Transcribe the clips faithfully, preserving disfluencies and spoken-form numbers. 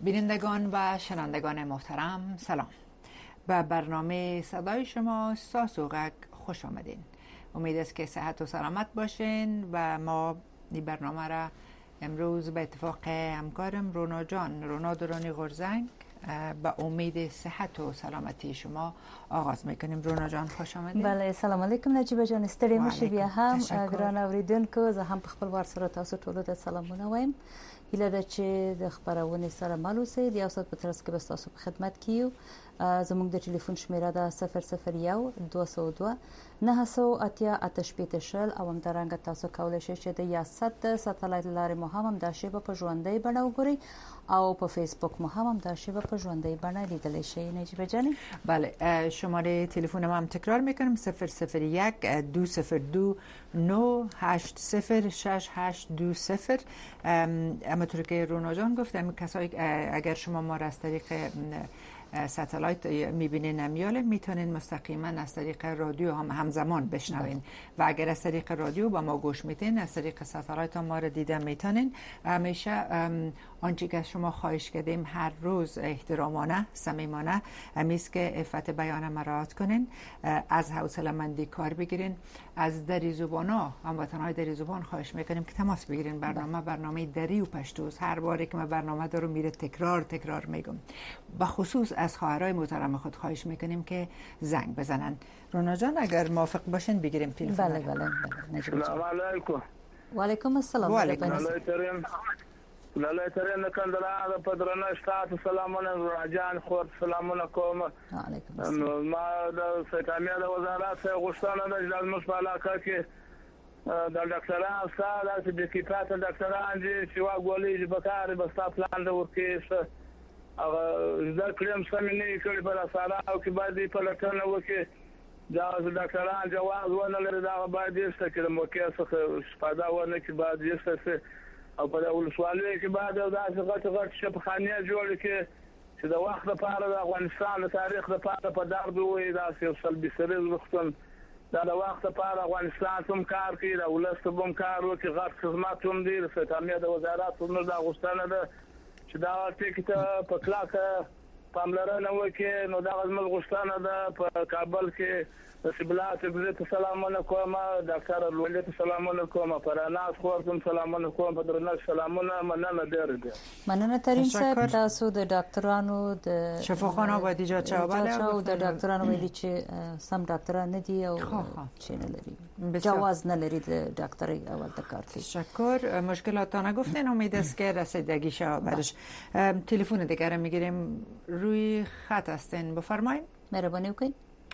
بینندگان و شنوندگان محترم سلام. به برنامه صدای شما ساز و غگ خوش آمدین. امید است که صحت و سلامت باشین و ما این برنامه را امروز به اتفاق همکارم رونا جان رونا درانی غرزنگ با امید صحت و سلامتی شما آغاز میکنیم. رونا جان خوش آمدید. بله سلام علیکم نجیبه جان، ستړي مشي بیا هم ګران اوریدونکو، زه هم په خپل وار سره تاسو ټول ته سلامونه وایم. هیله ده چې د خبرونه سره مل اوسئ. د یو ساعت په ترڅ کې به تاسو په خدمت کیو. زموږ د ټلیفون شمیره ده صفر صفر یو دوه سوه دوه نه سوه اتیا اته شپېته شل او همدارنګه تاسو کولی شئ چې د یاست ساتلایت لارې مو هم همداسې به په ژوندۍ بڼه وګورئ او په فیسبوک مو هم همداسې به په ژوندۍ بڼه لیدلی شئ. نجیبه جانی بله، شماره تلفن ما هم تکرار میکنم صفر صفر یک دو صفر دو نه هشت صفر شش هشت دو صفر. همونطور که رونا جان گفتم کسایی اگر شما ما را از طریق ساتلایت میبینین نمیاله میتونین مستقیما از طریق رادیو هم همزمان بشنوین و اگر از طریق رادیو با ما گوش میتین از طریق ساتلایت ما رو دیده میتونین. همیشه آنچه که شما خواهش کردیم هر روز احترامانه صمیمانه همیست که عفت بیان مراعات کنین، از حوصله مندی کار بگیرین، از دری زبانا هموطنهای دری زبان خواهش میکنیم که تماس بگیرین. برنامه برنامه دری و پشتوست. هر باری که ما برنامه دارو میره تکرار تکرار میگم. به خصوص از خواهرای محترم خود خواهش میکنیم که زنگ بزنن. رونا جان اگر موافق باشین بگیریم تلفن. بله بله بله. السلام علیکم. و علیکم السلام. و علیکم السلام. لاله ترين كندرا بدرنا شتات سلامونه راجان خور سلامونه کوم. علیکم السلام. ما د سیتامیا د وزارت غوښتنه ده چې موږ په علاقه کې د ډاکټرانو سره د دقیقات ډاکټران دي چې واګولې په کار به ستاسو پلان د ورکې هغه زه کلم سم نه کړی په سارا او کې باندې په لټنه وکي دا ډاکټران جواز ونه لري دا باندې څه کې موقع څخه استفاده ونه کې باندې څه او په ولسوالۍ کې بعد دا څنګه غټ شپخانه جوړ کې چې د وخت لپاره د افغانستان د تاریخ لپاره په درد وي دا یو سلبي سره وختون دا د وخت لپاره افغانستان کوم کار کوي دا ولست کوم کار وکي غټ خدمات هم دي د تامین د وزارت نو دا غوښتنه ده چې دا ټیکټ په کلاکه پاملرنه وکي نو دا غوښتنه غوښتنه ده په کابل کې سبلات عزت سلامونه کوم ډاکټر ولید سلامونه کوم پراناس خورتم سلامونه کوم بدرناک سلامونه مننه ډیر دي. مننه ترين صاحب تاسو د ډاکټرانو د شفاخانه باید ایجاد شوه. بله او د ډاکټرانو ویلي چې سم ډاکټران نه دي او چې نه لري جواز نه لري د ډاکټري اول د کار کوي. تشکر. مشکلاتانه گفتین امید است که رسیدگی شود برش. تلفن دیگر میگیریم روی خط هستین بفرمایید. مهربانی وکړئ.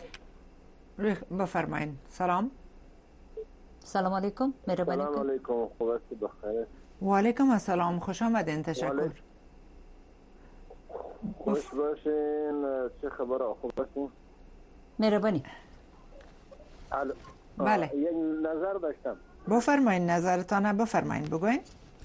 بفرمایید. سلام. سلام علیکم. مهربانی سلام علیکم. خوب هستید؟ بخیر. و علیکم السلام. خوش آمدین. تشکر. خوش باشین. چه خبره؟ خوب هستین؟ مهربانی. بله. یک نظر داشتم. بفرمایید نظرتان بفرمایید بگوین.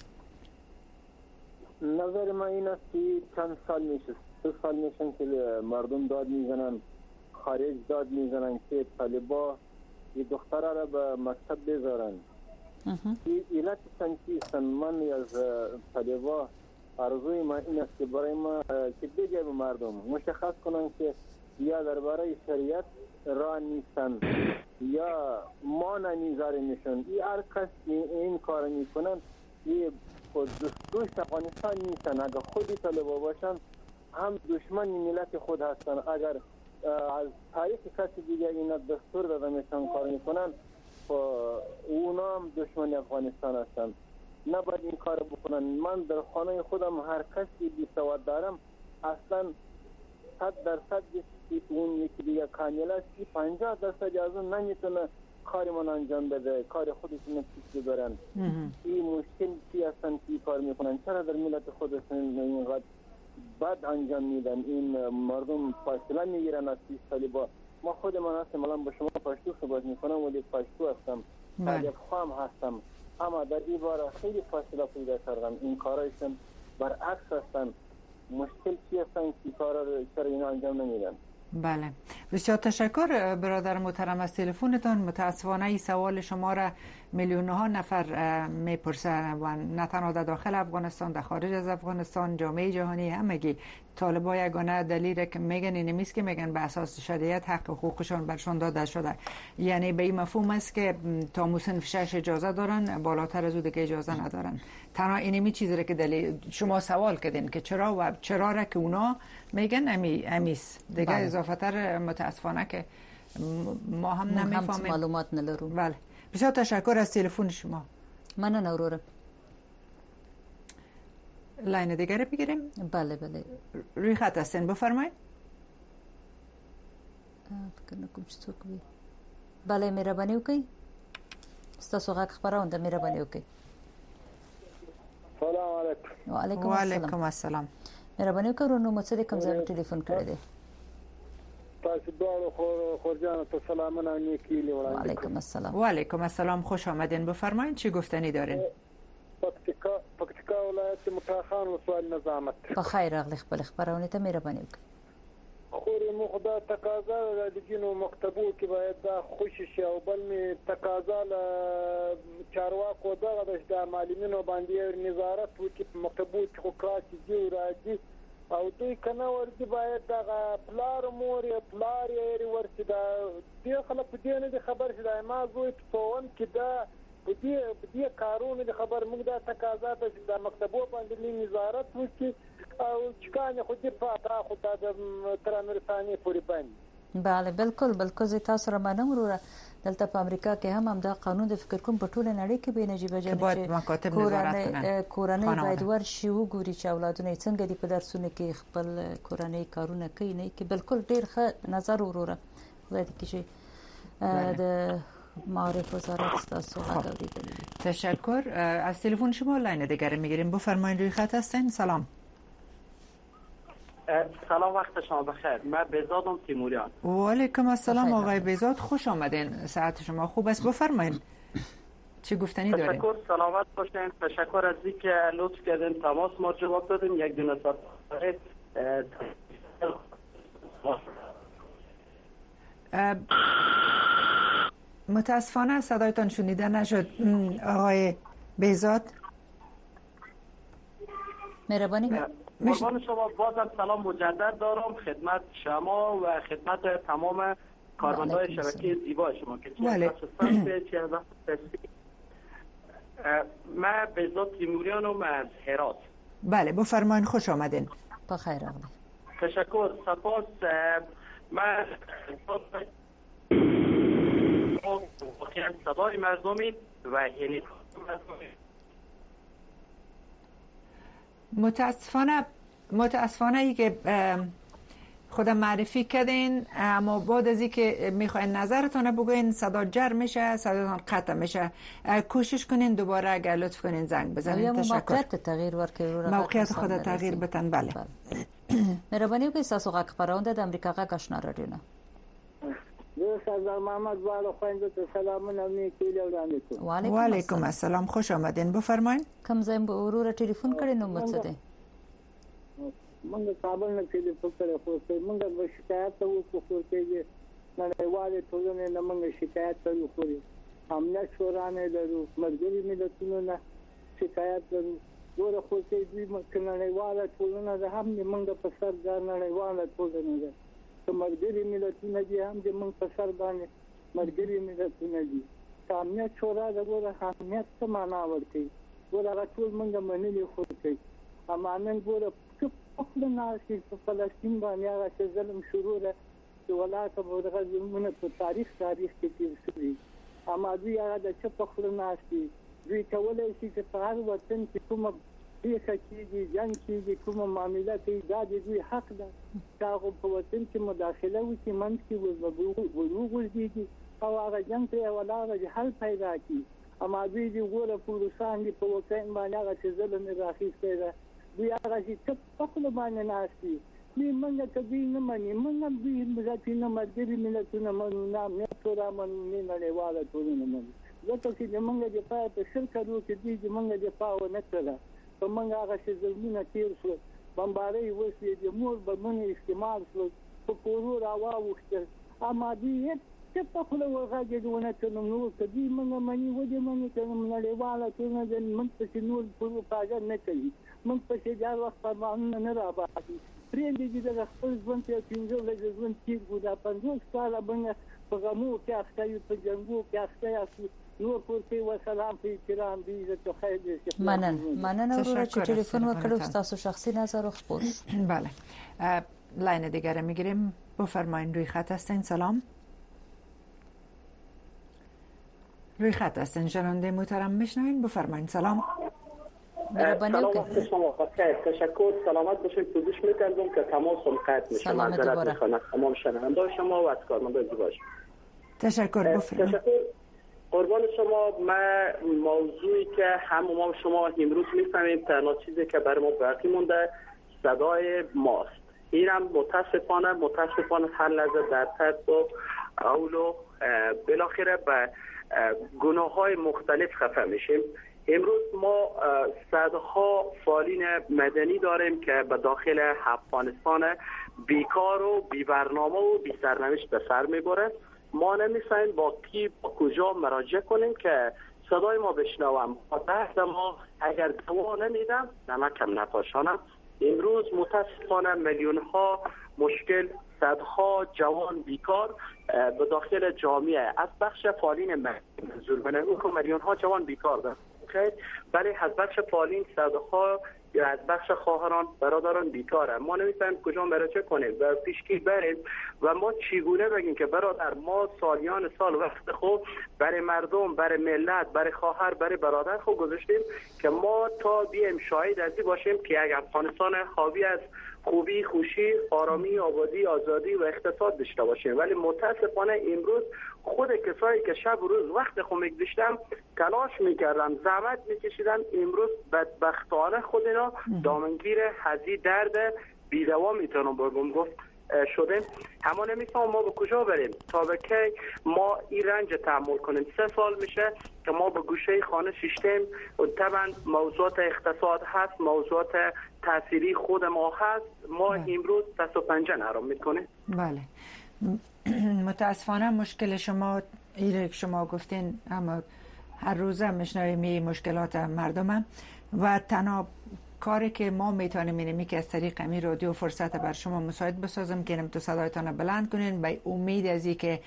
نظر من این است که چند سال میشه سه سال میشن که مردم داد میزنن خارج داد میزنن که طالبا یه دختره را به مکتب بذارن. این علت سنچیستن. من از طالبا آرزوی من این است که برای ما که بگه به مردم مشخص کنن که یا درباره شریعت را نیستن یا ما نمیذاره میشن. این هر کس این کار میکنن یه دوست افغانستان نیستن. اگر خودی طالبا باشن هم دشمن ملت خود هستن. اگر از تاریخ کسی دیگه اینا دستور داده میشن کار میکنن اونا هم دشمن افغانستان هستن. نباید این کار بکنن. من در خانه خودم هر کسی بی سواد دارم اصلا صد درصد اون یکی دیگه کامل است که پنجاه درصد از اون نمیتونه کاری من انجام بده، کار خودشون پیش ببرن. این مشکل چی هستن که کار میکنن؟ چرا در ملت خودشون اینقدر بد انجام میدن؟ این مردم فاصله میگیرن از پیش طالبا. ما خود من هستم الان با شما پشتو صحبت میکنم ولی پشتو هستم، طالب خام هستم، اما در این باره خیلی فاصله پیدا کردم. این کارایشون برعکس هستن. مشکل چی هستن که کارا چرا اینا انجام نمیدن؟ بله، بسیار تشکر برادر محترم از تلفنتان. متاسفانه این سوال شما را میلیون ها نفر میپرسن و نه تنها در داخل افغانستان، در خارج از افغانستان، جامعه جهانی همگی. طالبا یگانه دلیل که میگن این نیست که میگن به اساس شریعت حق حقوقشان برشان داده شده، یعنی به این مفهوم است که تا مصنف شش اجازه دارن، بالاتر از او دیگه اجازه ندارن. تنها اینمی چیزی که دلیل شما سوال کردین که چرا و چرا را که اونا میگن امی امیس دیگه اضافه تر متاسفانه که ما هم نمیفهمیم، معلومات نداریم. بله، بسیار تشکر از تلفن شما. من نورورم. لاین دیگه بگیریم. بله بله، روی خط هستین، بفرمایید. فکر نکنم چې څوک وي. بله، مهرباني وکړئ، ستاسو غږ خپرونده، مهرباني وکړئ. سلام علیکم. وعلیکم وعلیکم السلام. مهرباني وکړئ، ورونو مو څه د کوم ځای ټلیفون کړی دی؟ تاسو دواړو خورجانو ته سلامونه او نیکي وړاندې. وعلیکم السلام. وعلیکم السلام، خوش آمدین. بفرمایید چی گفتنی دارین؟ پکتیکا پکتیکا ولایت متاخان ولسوالي نظامت. په خیر راغلی، خپل خبرونه ته مهرباني وکړئ. خوري مو خدا تقاضا د دینو مکتبو کې باید دا خوشی شي او بل می تقاضا ل چارواکو دغه د معلمینو باندې نظارت وکړي په مکتبو کې خو کراچي دی راځي او دوی کنه ورته باید دغه پلار مور پلار یې ورته دا دی خلک په دې نه خبر شي دا ما زوی په ون کې دا په دې په دې کارونه د خبر موږ دا تقاضا ته د مکتبو باندې نظارت وکړي او چکانه خو دې پاته خو دا د ترانرساني پوری باندې. بله بالکل بالکل، زه تاسو را منم وروره. دلته په امریکا کې هم هم دا قانون د فکر کوم په ټوله نړۍ کې به نجيبه جان چې کورنۍ کورنۍ باید ورشي وګوري چې اولادونه څنګه دي په درسونه کې خپل کورنۍ کارونه کوي. نه کې بالکل ډیر ښه نظر وروره. خدای دې کړي د معارف وزارت تاسو غوډیدل. تشکر. از تلفن شما لاین دیگر میگیریم، بفرمایید، روی خط هستین. سلام. سلام، وقت شما بخیر. من بهزادم تیموریان. و علیکم السلام آقای بهزاد، خوش آمدین. ساعت شما خوب است، بفرمایید چی گفتنی دارین؟ تشکر، سلامت باشین. تشکر از اینکه لطف کردین تماس ما جواب دادین. یک دونه ساعت متاسفانه صدایتان شنیده نشد آقای بهزاد. مهربانی. قربان شما، بازم سلام مجدد دارم خدمت شما و خدمت تمام کارمندان شبکه زیبا شما که چه از من بهزاد تیموریانم از هرات. بله بفرمایید، خوش آمدین. بخیر آقای. تشکر، سپاس. من واقعا صدای مردمی و یعنی متاسفانه متاسفانه ای که خودم معرفی کردین، اما بعد از اینکه میخواین نظرتون بگوین صدا جر میشه، صداتون قطع میشه. کوشش کنین دوباره اگر لطف کنین زنگ بزنین. تشکر. موقعیت تغییر ورکړئ. موقعیت خود تغییر بتن. بله. مهرباني وکړئ، تاسو غږ خبرونه د امریکا غږ آشنا رادیو نه. زه سردار محمد والو خويندو ته سلامونه نیکي وړاندې کوم. وعلیکم السلام، خوش آمدین. بفرمایید. کوم ځای به وروره ټلیفون کړی نو مڅ ده؟ موږ کابل نه ټلیفون کړی خو موږ به شکایت وکړو خو چې نړیوالې ټولنې نه موږ شکایت وکړو. امنیت شورا نه لرو، ملګري ملتونو نه شکایت لرو. ګوره خو چې دوی نړیواله ټولنه ده هم موږ په سر دا نړیواله ټولنه ده. ملګري ملتونه دي هم د موږ په سر باندې ملګري ملتونه دي. امنیت شورا د ګوره امنیت څه معنا ورکوي؟ ګوره هغه ټول موږ منلي خو کوي. اما نن ګوره په خپل ناسي په فلسطین باندې هغه چې ظلم شروع ده چې ولاته به دغه ظلمونه په تاریخ تاریخ کې تیر شوي. اما دوی هغه د چې په خپل ناسي دوی کولی شي چې په هر وطن کې کومه پیښه کېږي، جنګ کېږي، کومه معامله کوي، دا د دوی حق ده چې هغه په وطن کې مداخله وکړي، منځ کې وروغورځېږي او هغه جنګ ته یې ولاړه حل پیدا کړي. اما دوی دې ګوره په روسان دي په وطن باندې هغه چې ظلم یې راخیستی ده، دوی هغه چې څه په خپله باندې ناست دي. دوی موږ ته دوی نه مني، موږ هم دوی ملتي نه ملګري ملتونه منو، نه امنیت شورا منو، نه نړیواله ټولنه منو. ځکه چې زموږ دفاع په شل کلو کې دوی زموږ دفاع ونه کړله. په موږ هغه چې ظلمونه تېر شول، بمبارۍ وشوې، د مور بمونه استعمال شول، فکرو راوا وخته اما دې څه په خپل ورغه دونه تنم نو کدي موږ منی ودی منی تنم نړیواله څنګه د من په نور په پاجا نه کوي من په دې ځای وخت فرمان نه را باندې پرې دې د خپل ژوند ته پینځه لږ ژوند تیر ګودا پنځوس کاله باندې په غمو کې اخته په جنگو کې اخته نور پورته و سلام په احترام دې عزت خیر دې منن منن اورو چې تلفن وکړو تاسو شخصی نظر خپل بله لاین دیگر میگیریم بفرمایید روی خط هستین سلام روی خط هستین شنونده محترم میشنوین بفرمایید سلام سلام وقت شما بخیر تشکر سلامت باشید پوزش میکنم که تماسم قطع میشه معذرت میخوام تمام شنونده شما و از کارمندان زیباش تشکر بفرمایید تشکر قربان شما. من موضوعی که هم ما شما امروز میفهمیم تنها چیزی که برای ما باقی مونده صدای ماست. اینم متاسفانه متاسفانه هر لحظه در طرف و اول و بالاخره به گناه های مختلف خفه میشیم. امروز ما صدها فعالین مدنی داریم که به داخل افغانستان بیکار و بی برنامه و بی سرنوشت به سر میبره. ما نمی‌فهمیم با کی با کجا مراجعه کنیم که صدای ما بشنوم. بعد ما اگر دوا نمیدم نمکم نپاشانم. امروز متاسفانه میلیون ها مشکل صدها جوان بیکار به داخل جامعه از بخش فعالین منظور بنمون که میلیون ها جوان بیکار دارند. بله از بخش فعالین صدها یا از بخش خواهران برادران بیکاره. ما نمی‌فهمیم کجا مراجعه کنیم و پیشگیر بریم و ما چگونه بگیم که برادر ما سالیان سال وقت خوب برای مردم برای ملت برای خواهر برای برادر خوب گذاشتیم که ما تا بیم شاهد ازی باشیم که یک افغانستان حاوی از خوبی خوشی آرامی آبادی آزادی و اقتصاد داشته باشیم. ولی متاسفانه امروز خود کسایی که شب و روز وقت خود میگذاشتن تلاش میکردن زحمت میکشیدن امروز بدبختانه خود اینا دامنگیر هزی درد بیدوا میتونم بگم گفت شده. اما نمیفهم ما به کجا بریم تا به که ما این رنج تحمل کنیم. سه سال میشه که ما به گوشه خانه شیشتیم و طبعا موضوعات اقتصاد هست موضوعات تأثیری خود ما هست. ما بله. امروز دست و پنجه نرم میکنیم. بله متاسفانه مشکل شما ایره که شما گفتین اما هر روزه میشنویم این مشکلات مردم و تنها کاری که ما میتونیم اینه که از طریق امی رادیو فرصت بر شما مساعد بسازم که نم تو صدایتان بلند کنین به امید از اینکه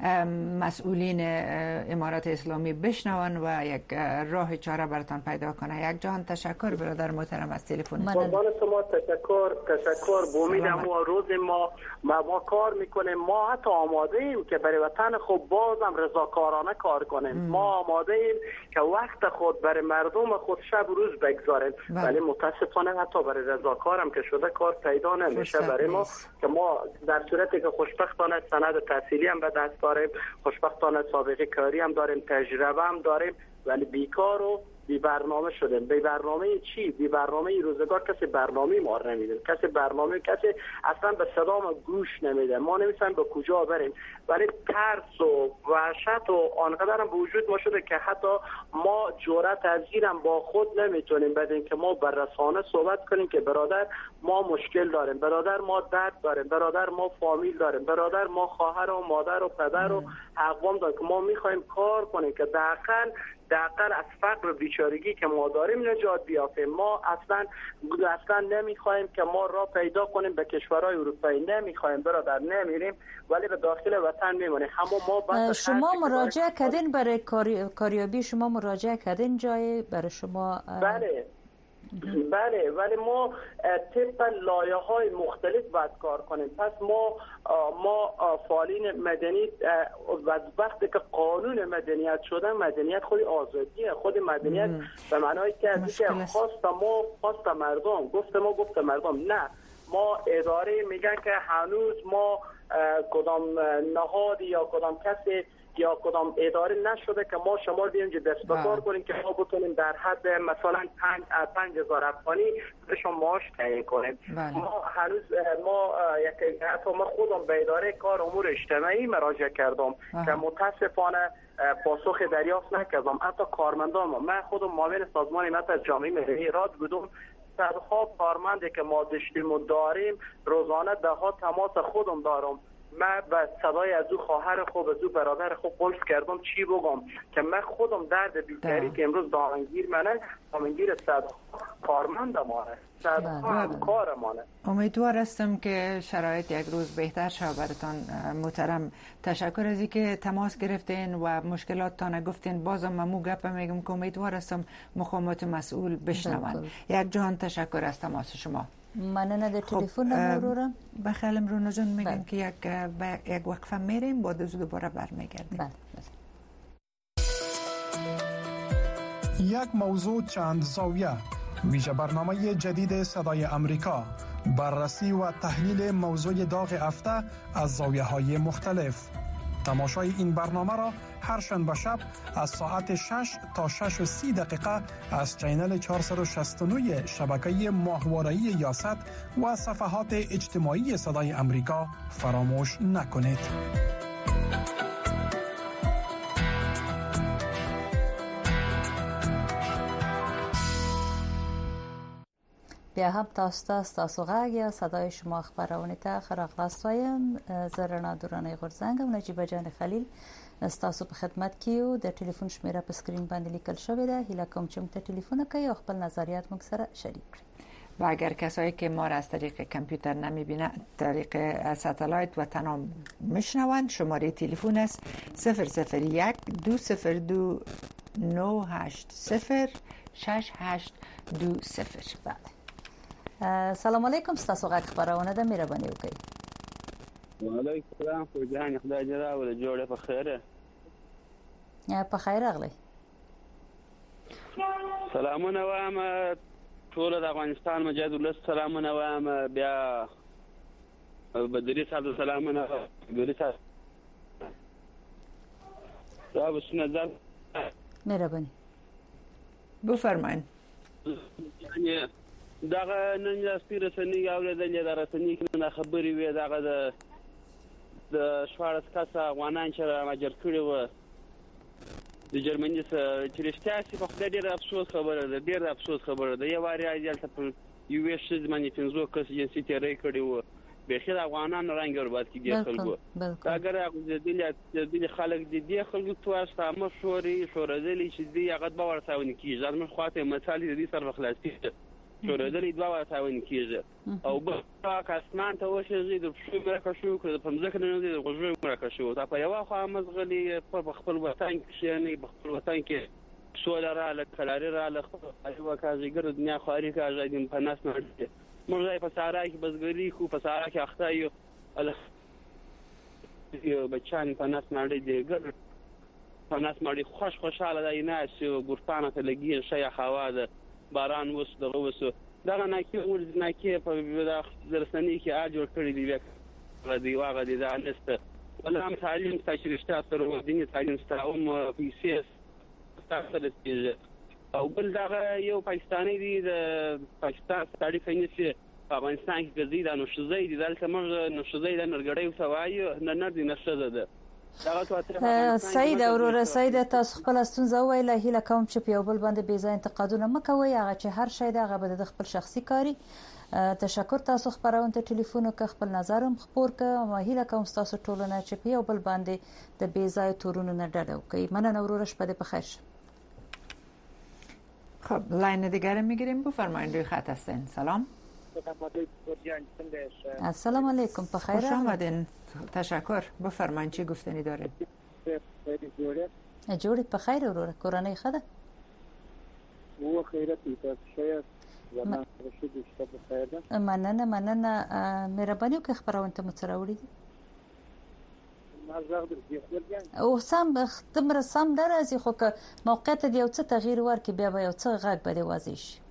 مسئولین امارات اسلامی بشنون و یک راه چاره براتان پیدا کنه. یک جهان تشکر برادر محترم از تلفن. قربان شما تشکر تشکر بومیدم و روز ما ما, ما کار میکنیم. ما حتی آماده ایم که برای وطن خود بازم رضاکارانه کار کنیم. ام. ما آماده ایم که وقت خود برای مردم خود شب روز بگذاریم. ولی متاسفانه حتی برای رضاکارم که شده کار پیدا نمیشه برای ما که ما در صورتی که خوشبختانه سند تحصیلی هم به دست داریم خوشبختانه سابقه کاری هم داریم تجربه هم داریم ولی بیکار و بی برنامه شدیم. بی برنامه چی؟ بی برنامه روزگار کسی برنامه ما نمیده. کسی برنامه کسی اصلا به صدا ما گوش نمیده. ما نمی‌فهمیم به کجا بریم. ولی ترس و وحشت و آنقدر هم به وجود ما شده که حتی ما جرأت از اینم با خود نمیتونیم بدیم که ما بر رسانه صحبت کنیم که برادر ما مشکل داریم، برادر ما درد داریم، برادر ما فامیل داریم، برادر ما خواهر و مادر و پدر و اقوام داریم که ما می‌خوایم کار کنیم که دقیقاً دقیقاً از فقر و بیچارگی که ما داریم نجات بیافتیم. ما اصلا اصلا نمیخوایم که ما را پیدا کنیم به کشورهای اروپایی. نمیخوایم برادر نمیریم ولی به داخل وطن میمونیم. همون ما شما مراجعه کردین برای کاری... کاریابی شما مراجعه کردین جای برای شما؟ بله بله ولی ما طبق لایه‌های مختلف باید کار کنیم. پس ما ما فعالین مدنی از وقتی که قانون مدنیت شده مدنیت خود آزادیه خود مدنیت به معنای که از اینکه خواست ما خواست مردم گفت ما گفت مردم نه ما اداره میگن که هنوز ما کدام نهادی یا کدام کسی یا کدام اداره نشده که ما شما بیایم دست به کار کنیم که ما بتونیم در حد مثلا پنج هزار افغانی بهشون معاش تعیین کنیم. ما هنوز ما یک حتی ما خودم به اداره کار امور اجتماعی مراجعه کردم که متاسفانه پاسخ دریافت نکردم. حتی کارمندان ما من خودم معاون سازمان حمایت از جامعه مدنی راد بودم صدها کارمندی که ما داشتیم و داریم روزانه ده ها تماس خودم دارم. من به صدای از او خواهر خوب از او برادر خوب قلف کردم چی بگم که من خودم درد بیکاری که امروز دامنگیر منه دامنگیر صدها کارمند مانه صدها همکار مانه. امیدوار هستم که شرایط یک روز بهتر شود براتان محترم. تشکر از اینکه تماس گرفتین و مشکلاتتان گفتین. بازم ممو گپ میگم که امیدوار هستم مقامات مسئول بشنون. یک جهان تشکر از تماس شما. مننه در تلفن نمورورم. بخیلم رونا جان میگن که یک یک وقفه میریم بعد از دوباره برمیگردیم. بله. یک موضوع چند زاویه، ویژه برنامه جدید صدای امریکا، بررسی و تحلیل موضوع داغ هفته از زاویه های مختلف. تماشای این برنامه را هر شنبه شب از ساعت شش تا شش و سی دقیقه از چینل چهارصد و شصت و نه شبکه ماهواره‌ای یاست و صفحات اجتماعی صدای امریکا فراموش نکنید. بیا هم تاسو تاسو غږ یا صدای شما خبرونه ته خراغلاس وایم. زرنا دورانه غرزنګ او نجیب جان خلیل تاسو په خدمت کې یو. د ټلیفون شمیره په سکرین باندې لیکل شوې ده. هیله کوم چې موږ ته ټلیفون کوي او خپل نظریات موږ سره شریک کړئ. و اگر کسایی که ما را از طریق کامپیوتر نمیبینن، طریق ساتلایت و تنها میشنوند، شماره تلفن است صفر صفر یک دو صفر دو نه هشت صفر شش هشت دو صفر. بله. سلام علیکم. ستاسو غږ خبرونه ده، مهرباني وکړئ. وعلیکم السلام. خو جان خدای دې راوړي جوړه په خیره. یا په خیر راغلی. سلامونه وایم ټول د افغانستان مجاهد ولس سلامونه وایم. بیا بدري صاحب سلامونه بدري صاحب دا بس نظر مهرباني بفرمایئ. یعنی دغه نن د سپیرسنی اوریدلې د رسنۍ کې خبرې وې دغه د د شوارس کسه افغانان چې ماجر کړي و د جرمني سره چې رښتیا چې په خدای ډېر افسوس خبره ده، ډېر افسوس خبره ده. یو واری اجازه په یو ویش باندې پنځو کس جنسي تیری کړي و بخیر افغانان رنګ ورباد کې دي خلکو. اگر هغه د دې خلک د دې خلکو تواسته مو شوري شورزلي چې دی هغه به ورساوني کیږي. ځان مخ خاطر مثال دې سره خلاصي شورزلي دوه ورساوني کیږي او به کاسمان ته وشي د شو مرکه شو کړ د پمځکه نه دی غوږ مرکه شو تا په یو خو مزغلي په خپل وطن کې شي په خپل وطن کې سوله را لکلاري را لخ ایو کاږي ګر دنیا خاري کاږي د پناس نه موږ په سارا کې بزګري خو په سارا کې اخته یو ال یو بچان پناس نړۍ دی ګر پناس مړي خوش خوشاله دی نه چې ګورپانه ته لګي شي هوا ده باران وس دغه وس دغه نه کې ور نه کې په درسنۍ کې اجر کړی دی وکړه دی واغه دی دا نست ولا هم تعلیم تشریحات سره و دیني تعلیم سره او پیسې تاسو ته او بل دغه یو پاکستاني دی د پاکستان ستړي فینانسي په افغانستان کې ګرځي دا نو شزې دي دلته موږ نو شزې د نرګړې او سوای نه نه دي نشزه ده. سید اورور سید تاسو خپل ستونزه ویله. هیله کوم چې په یو بل باندې بې ځای انتقادونه مکوئ. هغه چې هر شی دغه به د خپل شخصي کاری. تشکر تاسو خبرونه ته ټلیفون او خپل نظرم خبر ک او هیله کوم تاسو ټولنه چې په یو بل باندې د بې ځای تورونو نه ډډه وکړي. مننه اورور شپه په خیر. خب لاین دیگر میگیریم. بفرمایید روی خط هستین. سلام. السلام علیکم. په خیر خوش آمدین. تشکر. بفرمایید چی گفتنی دارین؟ جوړی په خیر وروره کورنۍ خده و خیرت تاسو شاید زما رشید شته په خیر ده. مننه مننه مهرباني وکړئ خبرونه ته متراوړي او سم تمر سم درازي خو که موقعیت دی یو څه تغییر ورکړي بیا به یو څه غږ بده واضح شي.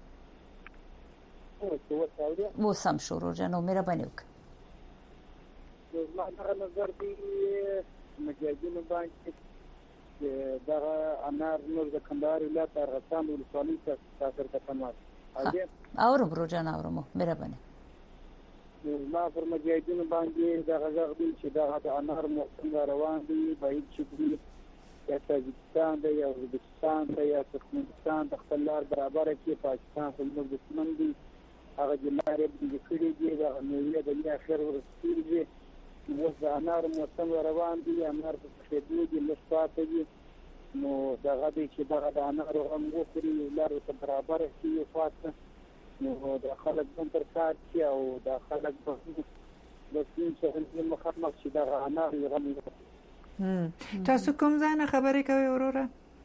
و سم شروع جنو مهرباني وکړئ. زما هغه نظر دی مجاهدینو باندې دغه انار نور د کندهار ولایت ارغستان ولسوالۍ ته تاسو ته پنوات اور برو جان اورمو مهرباني. ما پر مجاهدینو باندې دغه ځغ دی چې دغه د انار موسم روان دی باید چې دی یا تاجکستان دی یا ازبکستان دی یا ترکمنستان د خپل لار برابر کې پاکستان په موږ دښمن دی هغه د لارې بندې کړي دي دغه میوې د دې اخر ورسېږي دي اوس د انار موسم روان دي انار په پخېدو دي لږ پاتې دي نو دغه دی چې دغه د انارو هم وخوري لارو ته برابر شي یو خواته نو د خلک هم تر کار شي او د خلک به د سین څخه مخامخ شي دغه انار یې هم تاسو کوم ځای نه خبرې کوئ وروره؟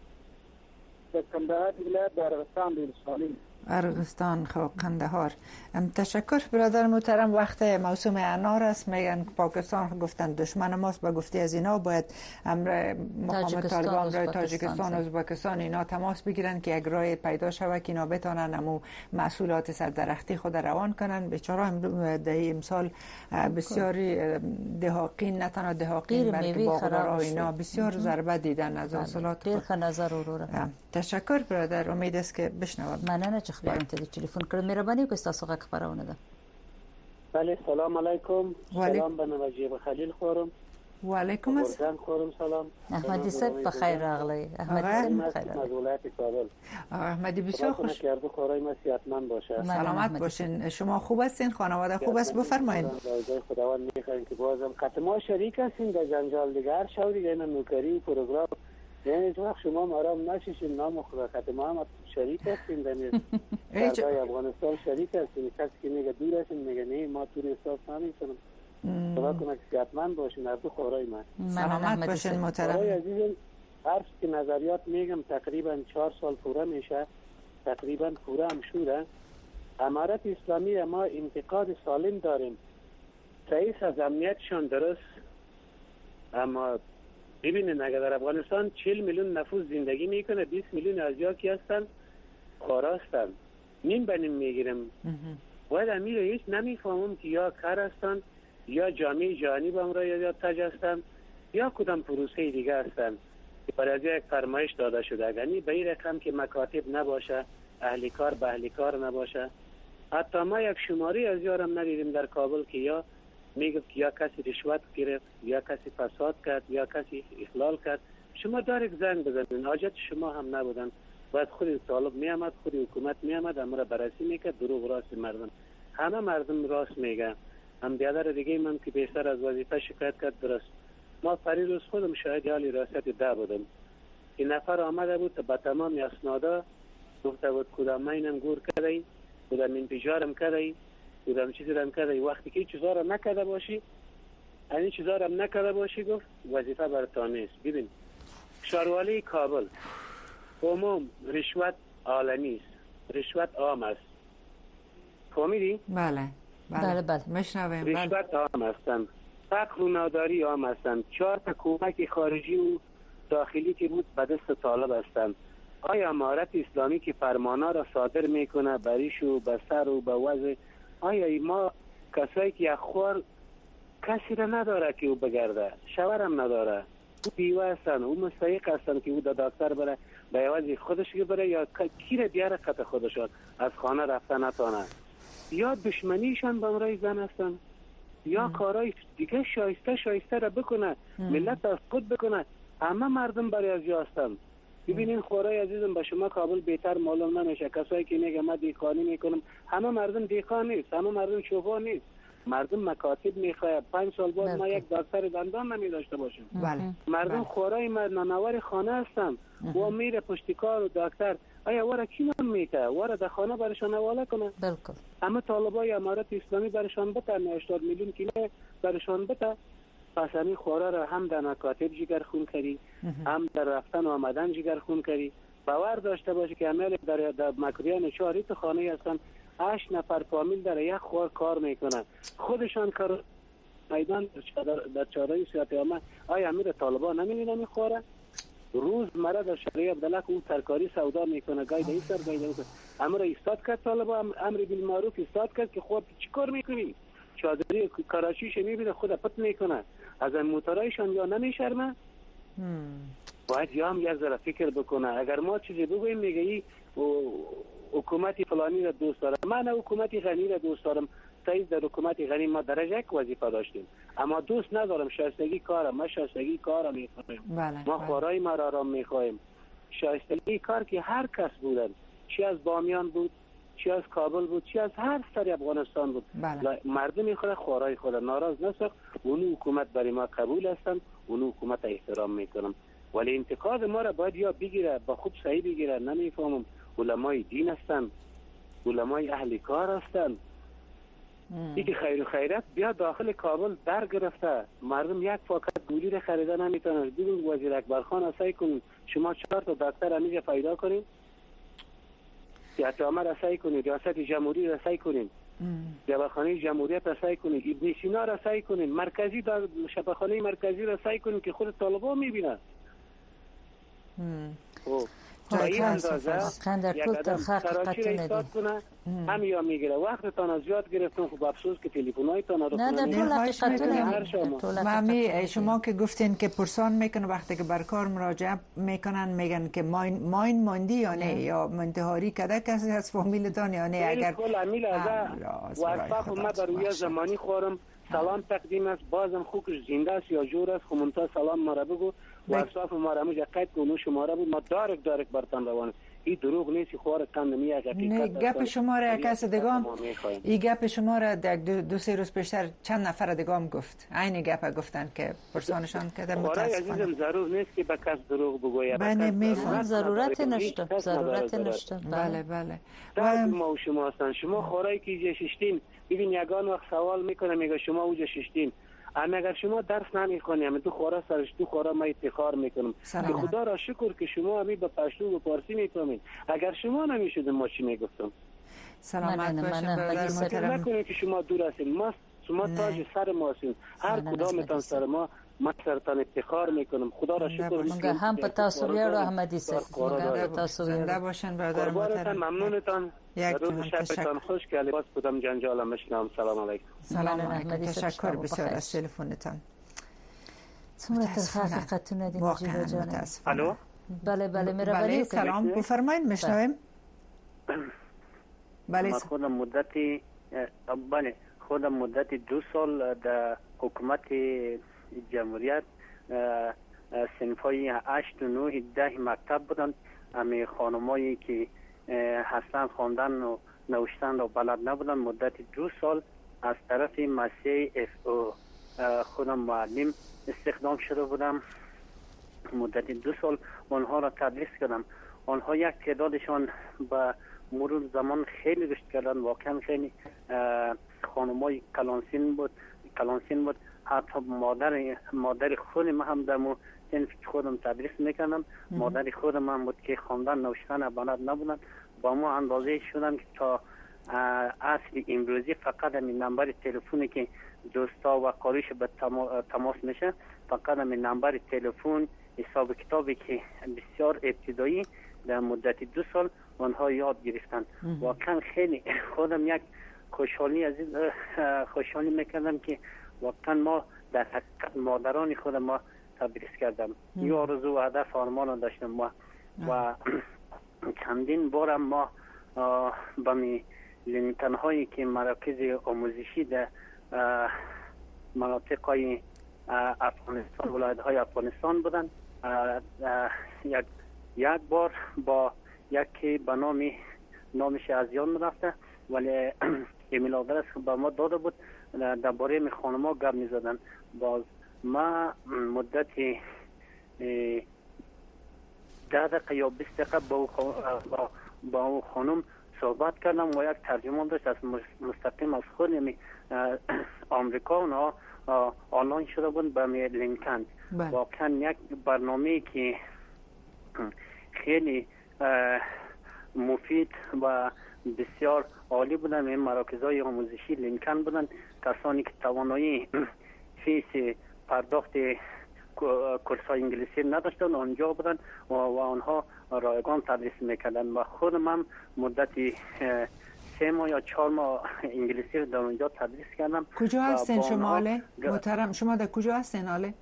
د کندهار ولایت د ارغستان ولسوالۍ. ارغستان خب قندهار. تشکر برادر محترم. وقت موسم انار است. میگن پاکستان گفتن دشمن ماست، با گفته از اینا باید امر مقام طالبان را تاجیکستان و ازبکستان اینا تماس بگیرن که یک راه پیدا شود که اینا بتونن امو محصولات سردرختی خود روان کنن. بیچاره در امسال بسیاری دهاقین نه تنها دهاقین بلکه باغدارا اینا بسیار ضربه دیدن از حاصلات خود. نظر تشکر برادر. امید است که بشنوم. مننه چې خبرونه ته تلیفون کړم. مهرباني وکړئ تاسو غږ خبرونه ده. بله سلام علیکم. سلام به نوجیب خلیل خورم. و علیکم السلام. خورم سلام. احمدی صاحب بخیر راغلی. احمدی صاحب بخیر. از ولایت کابل. احمدی بسیار خوش. کرده خورای ما صحتمند باشه. سلامت باشین. شما خوب هستین؟ خانواده خوب است؟ بفرمایید. خداوند میخوایم که بازم قطع ما شریک هستیم در جنجال دیگه هر شب دیگه اینا نوکری پروگرام یعنی تو وقت شما مرام نشیشین نام خدا خط ما هم شریک هستیم در دردای افغانستان شریک هستیم. کسی که میگه دور هستیم میگه نه ما توی احساس نمیکنم. خدا کنه که صحتمند باشین هر دو خورای من. سلامت باشین محترم. خورای عزیزم هر که نظریات میگم تقریبا چهار سال پوره میشه تقریبا پوره هم شده. امارت اسلامی ما انتقاد سالم داریم. رئیس از امنیتشان درست اما ببینید اگر در افغانستان چهل میلیون نفوس زندگی میکنه بیست میلیون از یا کی هستن خورا هستن نیم به نیم میگیرم باید امیر هیچ نمیفهمم که یا کار هستن یا جامعه جهانی با امرا یا تاج هستن یا کدام پروسه دیگه هستن برای از یک فرمایش داده شده یعنی به این رقم که مکاتب نباشه اهلی کار به اهلی کار نباشه. حتی ما یک شماری از یارم ندیدیم در کابل که یا میگه که یا کسی رشوت گرفت یا کسی فساد کرد یا کسی اخلال کرد. شما دارید زنگ بزنید حاجت شما هم نبودن باید خود طالب می آمد خود حکومت می آمد امر بررسی میکرد دروغ راست مردم همه مردم راست میگه. هم بیادر دیگه من که بیشتر از وظیفه شکایت کرد درست ما پری روز خودم شاید حالی راست ده بودم این نفر آمده بود با تمام اسنادا گفته بود کدام اینم گور کرده کدام انتجارم کرده کدام چیزی رم کرده وقتی که چیزا را نکرده باشی این چیزا را نکرده باشی گفت وظیفه برتان نیست. ببین شاروالی کابل عموم رشوت عالمی است رشوت عام است فهمیدی؟ بله بله بله مشنویم. رشوت عام هستند فقر و ناداری عام هستند چهار تا کمک خارجی و داخلی که بود به دست طالب هستند. آیا امارت اسلامی که فرمانا را صادر میکنه بریش و بسر و به وضع آیا ما کسایی که یک خور کسی را نداره که او بگرده شوهرم نداره او بیوه هستن او مستحق هستن که او دا دکتر بره به عوض خودش که بره یا کی را بیاره قطع خودشان از خانه رفته نتانه یا دشمنیشان به امرای زن هستن یا کارهای دیگه شایسته شایسته را بکنه ملت از خود بکنه. همه مردم برای از جا هستن. ببینین خورای عزیزم به شما کابل بهتر معلوم نمیشه کسایی که میگه من دیکانی میکنم همه مردم دیکان نیست همه مردم شوفان نیست مردم مکاتب میخواد پنج سال بعد ما یک دکتر دندان نمی داشته باشیم. بله. مردم بله. خورای نانوار خانه هستن و میره پشتکار و دکتر آیا واره کی نام میکنه واره در خانه برشان حواله کنه. بالکل همه طالبای امارت اسلامی برشان بته هشتاد میلیون کیلو برشان بته پس همین خوره را هم در مکاتب جگر خون کردی هم در رفتن و آمدن جگر خون کردی. باور داشته باشه که عمل در, در مکریان چهاری تو خانه هستن هشت نفر فامیل در یک خور کار میکنن خودشان کار میدان در چهارای سیاتی آمد. آیا امیر طالبان نمیدن این خوره روز مرا در شهری عبدالله که اون ترکاری سودا میکنه گای در این سر گای در این سر امر ایستاد کرد طالبان امر بالمعروف ایستاد کرد که خود چی کار میکنی چادری کراچیش میبینه خود پت میکنه از این موترایشان یا نمیشرمه باید یا هم یک ذره فکر بکنه. اگر ما چیزی بگویم میگه ای حکومت فلانی را دوست دارم من حکومت غنی را دوست دارم سعید در حکومت غنی ما درجه یک وظیفه داشتیم اما دوست ندارم شایستگی کارم ما شایستگی کارم میخوایم بله. ما بله. خورای ما را را میخوایم شایستگی کار که هر کس بودن چی از بامیان بود چی از کابل بود، چی از هر سر افغانستان بود. بله. مردم خود خوارای خود ناراض نساخت. اون حکومت برای ما قبول هستند، اون حکومت احترام میکنم. ولی انتقاد ما را باید یا بگیره، با خوب صحیح بگیره. نمیفهمم علمای دین هستند، علمای اهل کار هستند. یکی خیر و خیرت بیا داخل کابل در گرفته، مردم یک پاکت گولی را خریده نمیتونن. ببین وزیر اکبرخان اسای کنین، شما چهار تا دکتر همیشه پیدا کنین، سیاست رسایی کنید، ریاست جمهوری رسایی کنید، شفاخانه جمهوریت رسایی کنید، ابن سینا رسایی کنید، مرکزی در شفاخانه مرکزی رسایی کنید که خود طالبان میبینن. خب تا این اندازه یک آدم سراچی را ایستاد کنه هم یا میگیره. وقتتان از یاد گرفتم. خب افسوس که تلفن‌هایتان رو کنید. مامی شما که گفتین که پرسان میکنه وقتی که بر کار مراجعه میکنن میگن که ماین ماین ماندی یا نه یا منتحاری کده کسی از فامیلتان یا نه؟ اگر بالکل امیل از وصف ما در روی زمانی خورم سلام تقدیم است، بازم خوکش زنده است یا جور است، خمونتا سلام مرا بگو و اصلاف مرا مجا قید کنو شماره بود ما دارک دارک برتن روانه. این دروغ نیست، خوار کند نمی حقیقت نه گپ شما را کس دگام این گپ شما را دو, دو سه روز پیشتر چند نفر دگام گفت عین گپ گفتن که پرسانشان کده متاسفانه. عزیزم ضرور نیست که به کس دروغ بگوید. بله میفهم ضرورت نشته ضرورت نشته. بله بله در ما و شما هستن. شما خورایی که اینجا ششتین ببین یگان وقت سوال میکنه میگه شما اونجا ششتین، اما اگر شما درس نمیخونیم تو خورا سرش تو خورا ما افتخار میکنم که خدا را شکر که شما همی به پشتو و پارسی میفهمید. اگر شما نمیشد ما چی میگفتم. سلامت باشین برادر محترم. نکنید که شما دور هستین، ما شما تاج سر ما هستین، هر کدامتان سر ما ما سرتان افتخار میکنم. خدا را شکر میکنم. هم په تاسو ویاړو احمدی صاحب موږ په تاسو ویاړو. باشین برادر محترم. ممنونتان. یک شبتان خوش که لباس بودم جنجال مشنام. سلام علیکم. سلام علیکم. تشکر بسیار از تلفنتان. څومره تر حقیقتونه دي نجیب جان. الو. بله بله مهربانی سلام بفرمایید میشنویم. بله خودم مدتی بله خودم مدتی دو سال در حکومت جمهوریت صنفای هشت و نه ده مکتب بودن. امی خانمایی که اصلا خواندن و نوشتن رو بلد نبودن مدت دو سال از طرف مسیح اف او خودم معلم استخدام شده بودم. مدت دو سال آنها را تدریس کردم. آنها یک تعدادشان به مرور زمان خیلی رشد کردن. واقعا خیلی خانمای کلانسین بود کلانسین بود حتی مادر مادر خود من هم در مو صنف خودم تدریس میکردم. مادر خودم هم بود که خواندن نوشتن بلد نبودن. با ما اندازه شدن که تا اصل امروزی فقط همین نمبر تلفنی که دوستا و قاریش به تماس میشه، فقط همین نمبر تلفن حساب کتابی که بسیار ابتدایی در مدت دو سال آنها یاد گرفتن. واقعا خیلی خودم یک خوشحالی از خوشحالی میکردم که واقعا ما در حقیقت مادران خود ما تدریس کردم. یه آرزو و هدف آرمان داشتم ما و چندین بارم ما با می لینکن هایی که مراکز آموزشی در مناطق های افغانستان ولایت های افغانستان بودن یک یک بار با یکی به نام نامش از یاد رفته ولی ایمیل آدرس به ما داده بود درباره می خانم‌ها گپ می‌زدن. باز ما مدت ده دقیقه یا بیست دقیقه با با با او خانم صحبت کردم و یک ترجمان داشت از مستقیم از خود می آمریکا اونا آنلاین شده بود به می لینکن. واقعا یک برنامه که خیلی مفید و بسیار عالی بودن. این مراکزهای آموزشی لینکن بودن. کسانی که توانایی فیس پرداخت کورس‌های انگلیسی نداشتن آنجا بودن و, و آنها رایگان تدریس میکردن و خودم هم مدتی سه ماه یا چهار ماه انگلیسی رو در اونجا تدریس کردم. کجا هستین شما آله؟ محترم شما در کجا هستین آله؟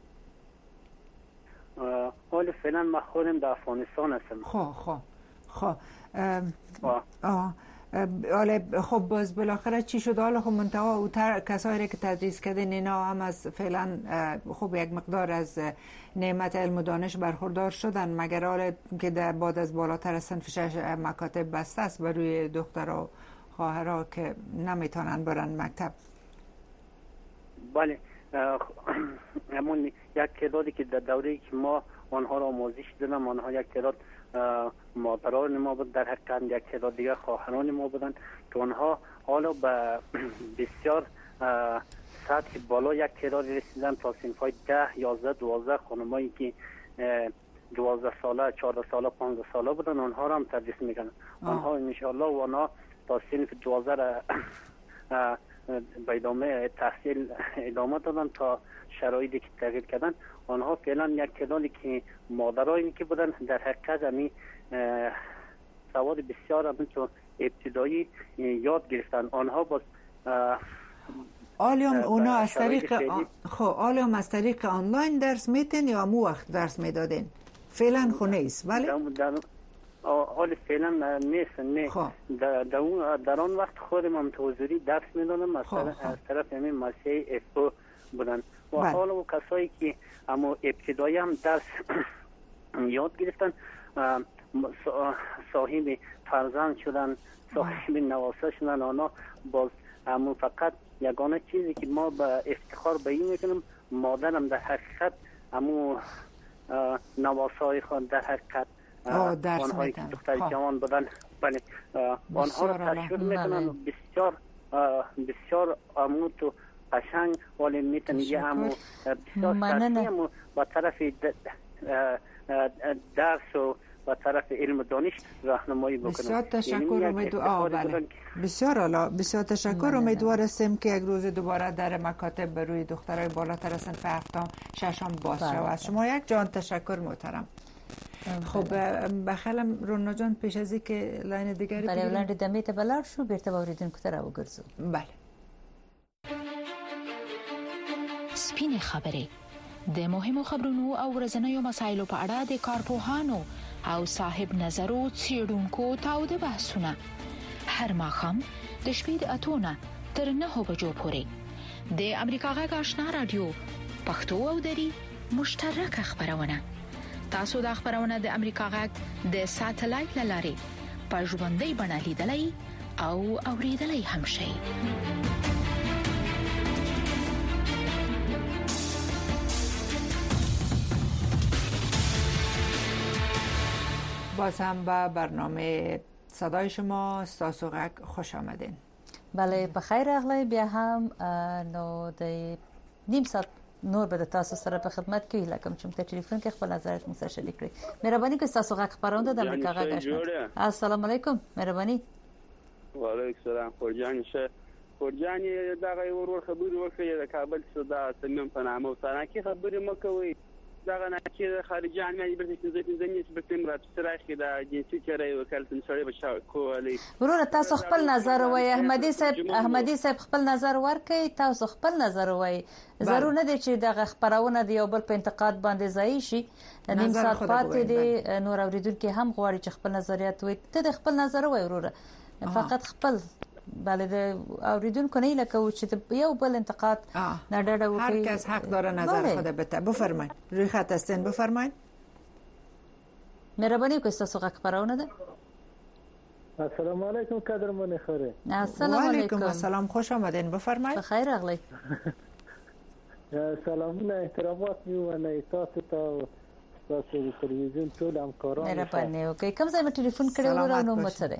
حال فعلا ما خودم در افغانستان هستم. خب خب خب آه حالا خب باز بالاخره چی شد؟ حالا خب منتها او کسایی که تدریس کردین اینا هم از فعلا خب یک مقدار از نعمت علم و دانش برخوردار شدن، مگر حالا که در بعد از بالاتر از صنف شش مکاتب بسته است بر روی دخترها و خواهرها که نمیتونن برن مکتب؟ بله، همون یک تعدادی که در دوره‌ای که ما آنها را آموزش دادم، آنها یک تعداد مادران ما بود، در حقیقت یک تعداد دیگر خواهران ما بودند که آنها حالا به بسیار سطح بالا یک تعداد رسیدن تا صنف‌های ده، یازده، دوازده. خانمایی که دوازده ساله، چهارده ساله، پانزده ساله بودن آنها را هم تدریس میکنن. آنها انشاءالله و آنها تا صنف دوازده را به ادامه تحصیل ادامه دادن تا شرایطی که تغییر کردن. آنها فعلا یک تعدادی که مادرایی که بودن در حقیقت همین سواد بسیار همین تو ابتدایی یاد گرفتن. آنها باز آلیوم اونا از طریق آن... خب آلیوم از طریق آنلاین درس میتین یا مو وقت درس میدادین؟ فعلا خو نیست ولی حال فعلا نیست. نه در, در, در آن وقت خودم هم حضوری درس میدادم از, از طرف همین مسیح افو بودن و حالا و کسایی که اما ابتدایی هم درس یاد گرفتن صاحب فرزند شدن، صاحب نواسه شدن. آنها باز اما فقط یگانه چیزی که ما به افتخار به این میکنم، مادرم در حقیقت اما نواسه های خود در حقیقت آنهایی که دختر جوان بودن بله آنها را تشویق میکنن. بسیار بسیار امو تو قشنگ ولی میتونی یه امو بسیار سرسی امو با طرف درس و با طرف علم و دانش راهنمایی بکنن. بسیار تشکر امیدوارم. بسیار عالی، بسیار تشکر. امیدوار هستیم که یک روز دوباره در مکاتب بر روی دخترای بالاتر از صنف هفتم ششم باز شود. از شما یک جان تشکر محترم. خب بخلم رونا جان پیش از این که لاین دیگری بله لاین دمیت بلار شو بیرته باوریدن کتر او گرزو. بله سپین خبرې د مهمو خبرونو او ورځنیو مسایلو په اړه د کارپوهانو او صاحب نظرو څېړونکو تاوده بحثونه هر ماښام د شپې د اتو نه تر نهو بجو پورې د امریکا غږ آشنا رادیو پښتو او دری مشترکه خبرونه. تاسو د خبرونه د امریکا غږ د ساتلایت لارې په ژوندۍ بڼه لیدلای او اوریدلای هم شئ. باز هم به برنامه صدای شما ستاسو غږ خوش آمدین. بله بخیر اغلی بیا هم نو د نیم ساعت نور به تاسو سره په خدمت کې لکم چې ته ټلیفون کې خپل نظرات مو سره شریک کړئ. مهرباني کوئ تاسو غږ خبرونه د امریکا غږ آشنا. السلام علیکم. مهرباني. وعلیکم السلام. خورجان شه خورجان دغه ورور خبري وکړي د کابل صدا تمام په نامه او سره کې خبري مکوي دغه نه چې خارجان مې به څه ځینې څه به مراد سره کې دا جنسي چره وکالت سره به کوالي. ورور تاسو خپل نظر وای احمدي صاحب احمدي صاحب خپل نظر ورکړي. تاسو خپل نظر وای. ضرور نه دي چې دغه خبرونه دی یو بل په انتقاد باندې ځای شي. نیم ساعت پاتې دي نور اوریدونکو هم غواړي چې خپل نظریات وای. ته د خپل نظر وای ورور فقط خپل بله د اوریدونکو نه لکه چې یو بل انتقاد نه ډډه وکړي. هر کس حق داره نظر خود بده. بفرمایید روی خط هستین بفرمایید. مهرباني کوئ تاسو غږ خبرونه ده. السلام علیکم قدرمن خیره. السلام علیکم. السلام خوش آمدین بفرمایید. بخیر اغلی. سلامونه احترامات میونه تاسو ته تاسو تلویزیون ټول همکاران. مهرباني وکړئ. کوم ځای مې ټلیفون کړو ورو نو مڅره.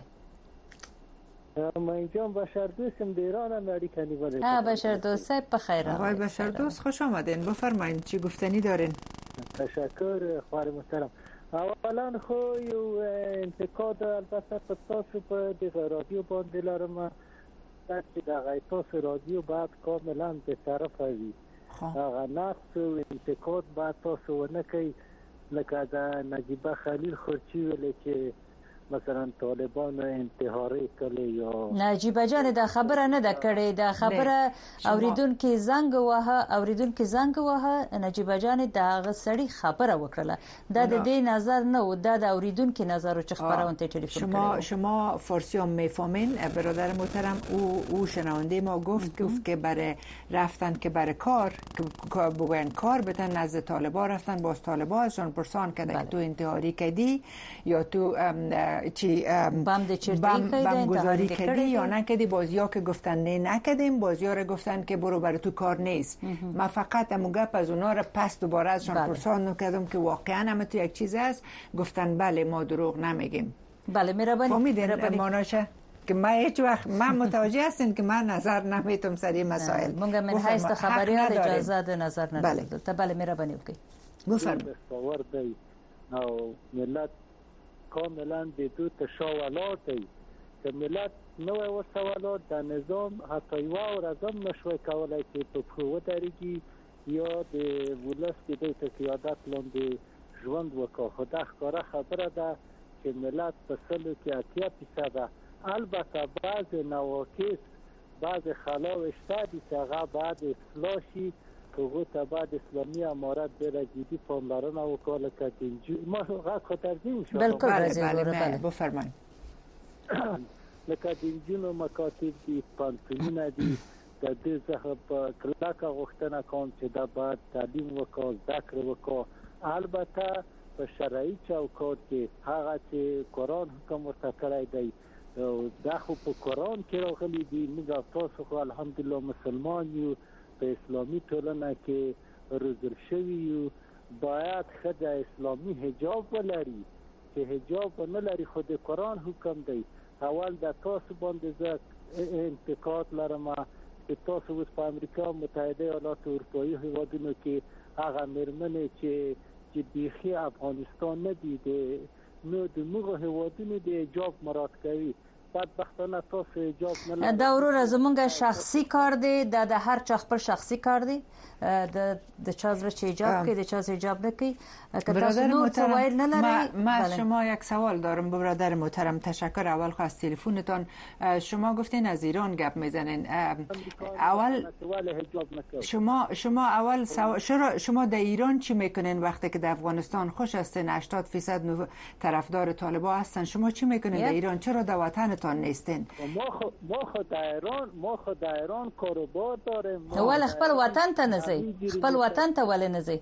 ما اینجا بشردوستم در ایران هم اړیکه نیولې. ها بشردوست بخیر. آقای بشردوست خوش آمدین بفرمایید چی گفتنی دارین؟ تشکر خواهر محترم. اولا خو یو انتقاد البته په تاسو په دغه رادیو باندې لرم چې دغه تاسو رادیو باید کاملا به طرف وي. هغه نقص او انتقاد باید تاسو ونه کوئ لکه د نجیبه خلیل خورچی ویل چې مثلا طالبان انتحاری کړي یا نجیب جان دا خبره نه ده کړې دا خبره اوریدونکو زنګ واه اوریدونکو زنګ واه نجیب جان دا غسړي خبره وکړه دا د دې نظر نه دا د اوریدونکو نظر چې خبرونه تلفن شما شما فارسی هم میفهمین برادر محترم او او شنونده ما گفت گفت که برای رفتن که برای کار که بگوین کار بتن نزد طالبا رفتن باز طالبا ازشان پرسان کرده که تو انتحاری کردی یا تو چی بم بم گذاری کردی یا نکردی باز یا که گفتن نه نکردیم باز یا گفتن که برو برای تو کار نیست من فقط امو گپ از اونا رو پس دوباره ازشان پرسان نکردم که واقعا همه تو یک چیز است گفتن بله ما دروغ نمیگیم. بله میرابانی فهمیدین ماناشه که ما هیچ وقت من متوجه هستین که من نظر نمیتم سر این مسائل مونږ من حیث خبریات اجازه ده نظر نه بله ته بله میرابانی وکي بفرمایئ باور دی او ملت کاملا د دو تشاولات دی که ملت نو او سوالات د نظام حتی یو ورځم نشوي کولای چې په خو درېږي یا د ولس د قیادت لاندې ژوند وکړي خدا ښکاره خبره ده چې ملت په سلو کې اتیا فیصده البته بعض نواقص بعض خلاو شته دي چې هغه بعد اصلاح شي هغو ته بعد اسلامي امارت ډېره جدي پاملرنه وکړه لکه د ما غږ خو ترجمه شو بالکل بله بفرمایئ لکه د نجونو مکاتب دي پانتونونه دي د دې څخه په کلکه غوښتنه کوم چې دا باید تعلیم وکړي زده کړې وکړي البته په شرعي چوکاټ کې هغه چې قرآن حکم ورته کړی دی دا خو په قرآن کې راغلي دي موږ تاسو خو الحمدلله مسلمان یو په اسلامي ټولنه کې روزل شوي یو باید ښځه اسلامي حجاب ولري چې حجاب نه لري خو د قرآن حکم دی اول د تاسو باندې زه انتقاد لرم چې تاسو اوس په امریکا متحده ایالات اروپایي هیوادونو کې هغه مېرمنې چې چې بیخي افغانستان نه دي نو د موږ هیوادونو د حجاب مراعات کوي بدبختانه تاسو حجاب نه لرئ دا ورور زمونږ شخصي کار دی دا د هر چا خپل شخصي کار دی د د چا زړه چې حجاب کوي د چا حجاب نه کوي که تاسو نور څه وایل نه لرئ ما از شما یک سوال دارم برادر محترم تشکر اول خو از تلفنتان شما گفتین از ایران گپ میزنین اول شما شما اول سو... شما در ایران چی میکنین وقتی که در افغانستان خوش هستین هشتاد درصد نو... طرفدار طالبان هستن شما چی میکنین در ایران چرا در وطنتان نیستین ما خو ما خو در ایران ما خو در ایران کاروبار داریم اول خپل وطن ته نزي خپل وطن ته ولې نزي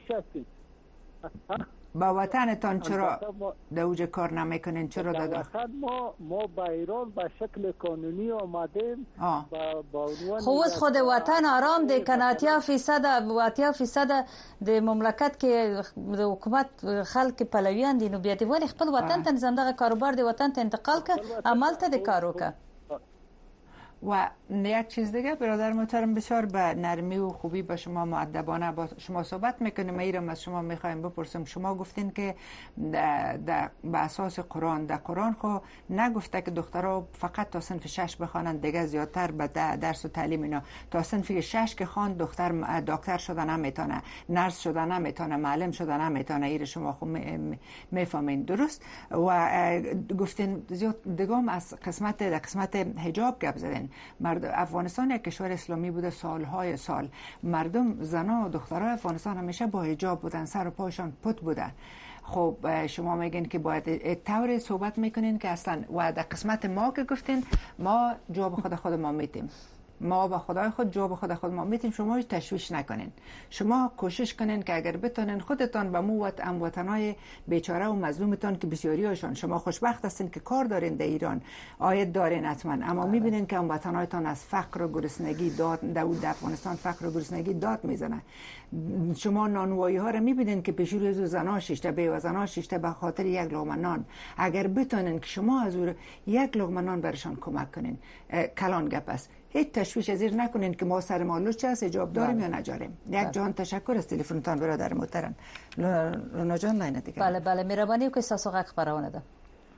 با وطنتان چرا در اوج کار نمیکنین چرا دادا ما ما با ایران به شکل قانونی آمدیم با خو اوس خود وطن آرام دی کنه اتیا فیصد اتیا فیصد د مملکت کې د حکومت خلک پلویان دي نو بیا دی ولې خپل وطن ته نظام دغه کاروبار دی وطن ته انتقال ک عمل ته د کارو ک و یک چیز دیگه برادر محترم بسیار به نرمی و خوبی با شما مؤدبانه با شما صحبت میکنیم ایرم از شما میخوایم بپرسم شما گفتین که به اساس قرآن در قرآن خو نگفته که دخترها فقط تا صنف شش بخوانن دیگه زیادتر به درس و تعلیم اینا تا صنف شش که خوان دختر دکتر شدن نمیتونه نرس شدن نمیتونه معلم شدن نمیتونه ایر شما خو میفهمین درست و گفتین زیاد دیگه از قسمت در قسمت حجاب گپ زدین مرد افغانستان یک کشور اسلامی بوده سالهای سال مردم زنا و دخترای افغانستان همیشه با حجاب بودن سر و پایشان پت بودن خب شما میگین که باید طوری صحبت میکنین که اصلا و در قسمت ما که گفتین ما جواب خود خود ما میتیم ما با خدای خود جواب خود خود ما میتیم شما هیچ تشویش نکنین شما کوشش کنین که اگر بتونین خودتان به مو ام وطنای بیچاره و مظلومتان که بسیاری هاشون شما خوشبخت هستین که کار دارین در ایران آید دارین حتما اما میبینین که ام وطنایتان از فقر و گرسنگی داد در افغانستان فقر و گرسنگی داد میزنه شما نانوایی ها رو میبینین که پیش روی زنا شیشته به زنا شیشته به خاطر یک لقمه نان اگر بتونین که شما از او یک لقمه نان برشان کمک کنین کلان گپ است هیچ تشویش ازیر نکنین که ما سر مالوش چه هست حجاب داریم یا نجاریم یک جان تشکر از تلفنتان برادر محترم لونا جان لاینه دیگه بله بله میربانی که ساسو غک خبرونه ده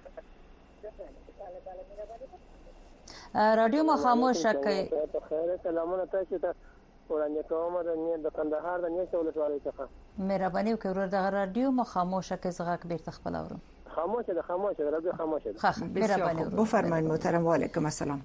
رادیو ما خاموش کړئ خیر سلامونه تاسو ته وړاندې کوم د قندهار د نیت ولسوالۍ څخه مهرباني وکړئ ورور د رادیو ما خاموش کړئ زغک بیرته خپل اورم خاموشه ده خاموشه ده ربي خاموشه ها مهرباني بفرمایید محترم. و علیکم السلام.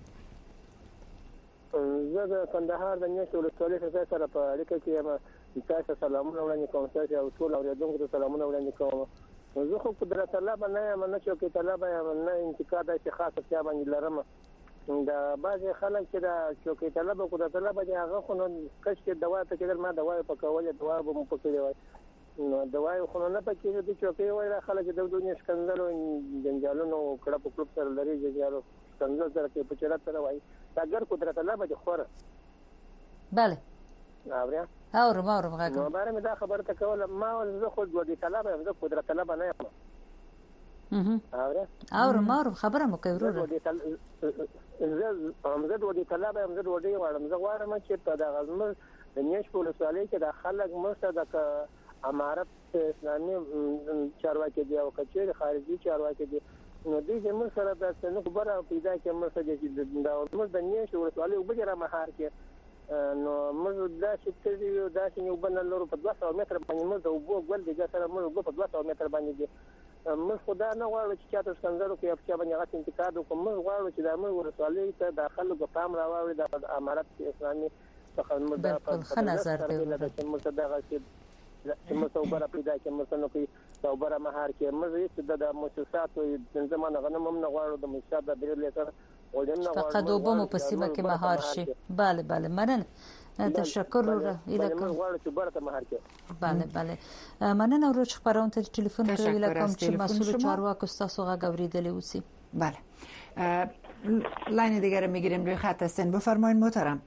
زه د کندهار د نیش ولسوالۍ سره په اړیکه کې یم. تاسو سلامونه وړاندې کوم، تاسو او ټول اوریدونکو ته سلامونه وړاندې کوم. زه خو قدرت الله باندې یم، نه چوکۍ طلب یم، نه انتقاد چې خاصه چا باندې لرم. دا بعضې خلک چې دا چوکۍ طلب او قدرت الله باندې هغه خو نو کش کې دوا ته کېدل، ما دوا پکولې دوا به مو پکړې وای، نو دوا خو نه پکې د چوکۍ وای خلک د دنیا شکنځل او جنجالونو کړه په کلوب سره لري، جنجالو شکنځل سره کې په چرته سره وای اگر قدرت الله باندې خوره. بله اوریا اورم اورم غاګم نو باره مې دا خبره ته کوله، ما زه خو د طلب یم، زه قدرت الله باندې یم. اها اورم اورم اورم خبره مو کوي ورور. زه هم زه د وډي طلب یم، زه د وډي غواړم، زه غواړم چې په دغه زموږ د نیش په ولسوالۍ کې د خلک مرسته د امارت اسلامي چارواکي دی او کچېر خارجي چارواکي دی، نو دوی زموږ سره د څنګه خبره پیدا کې مرسته دي چې د موږ د نیش ولسوالۍ وبجره مهار کې نو موږ دا چې تیو دا چې یو بل لرو په دوه سوه متر باندې موږ د وبو ګل دی سره موږ په دوه سوه متر باندې دي. موږ خدا نه غواړو چې چاته څنګه کوي په باندې غاټ انتقاد وکړو، موږ غواړو چې د موږ ولسوالۍ ته داخله په پام راوړي د امارت اسلامي څخه موږ د په نظر دی چې موږ دغه چې موږ صوبره پیدا کې موږ نو کوي صوبره مهار کې موږ چې د مؤسسات او زمانه غنم هم نه غواړو د مؤسسات د بیرل سره فقط وبمو په سیمه کې مهار شي. بله بله مننه، تشکر ورور الهکم غواړو چې برته مهار کې. بله بله مننه ورور چې خبرونه ته ټلیفون کوي لکه چې مسئول چارواکو تاسو غږ اوریدلی اوسئ. بله لاین دیگر میگیریم روی خط هستین، بفرمایید محترم.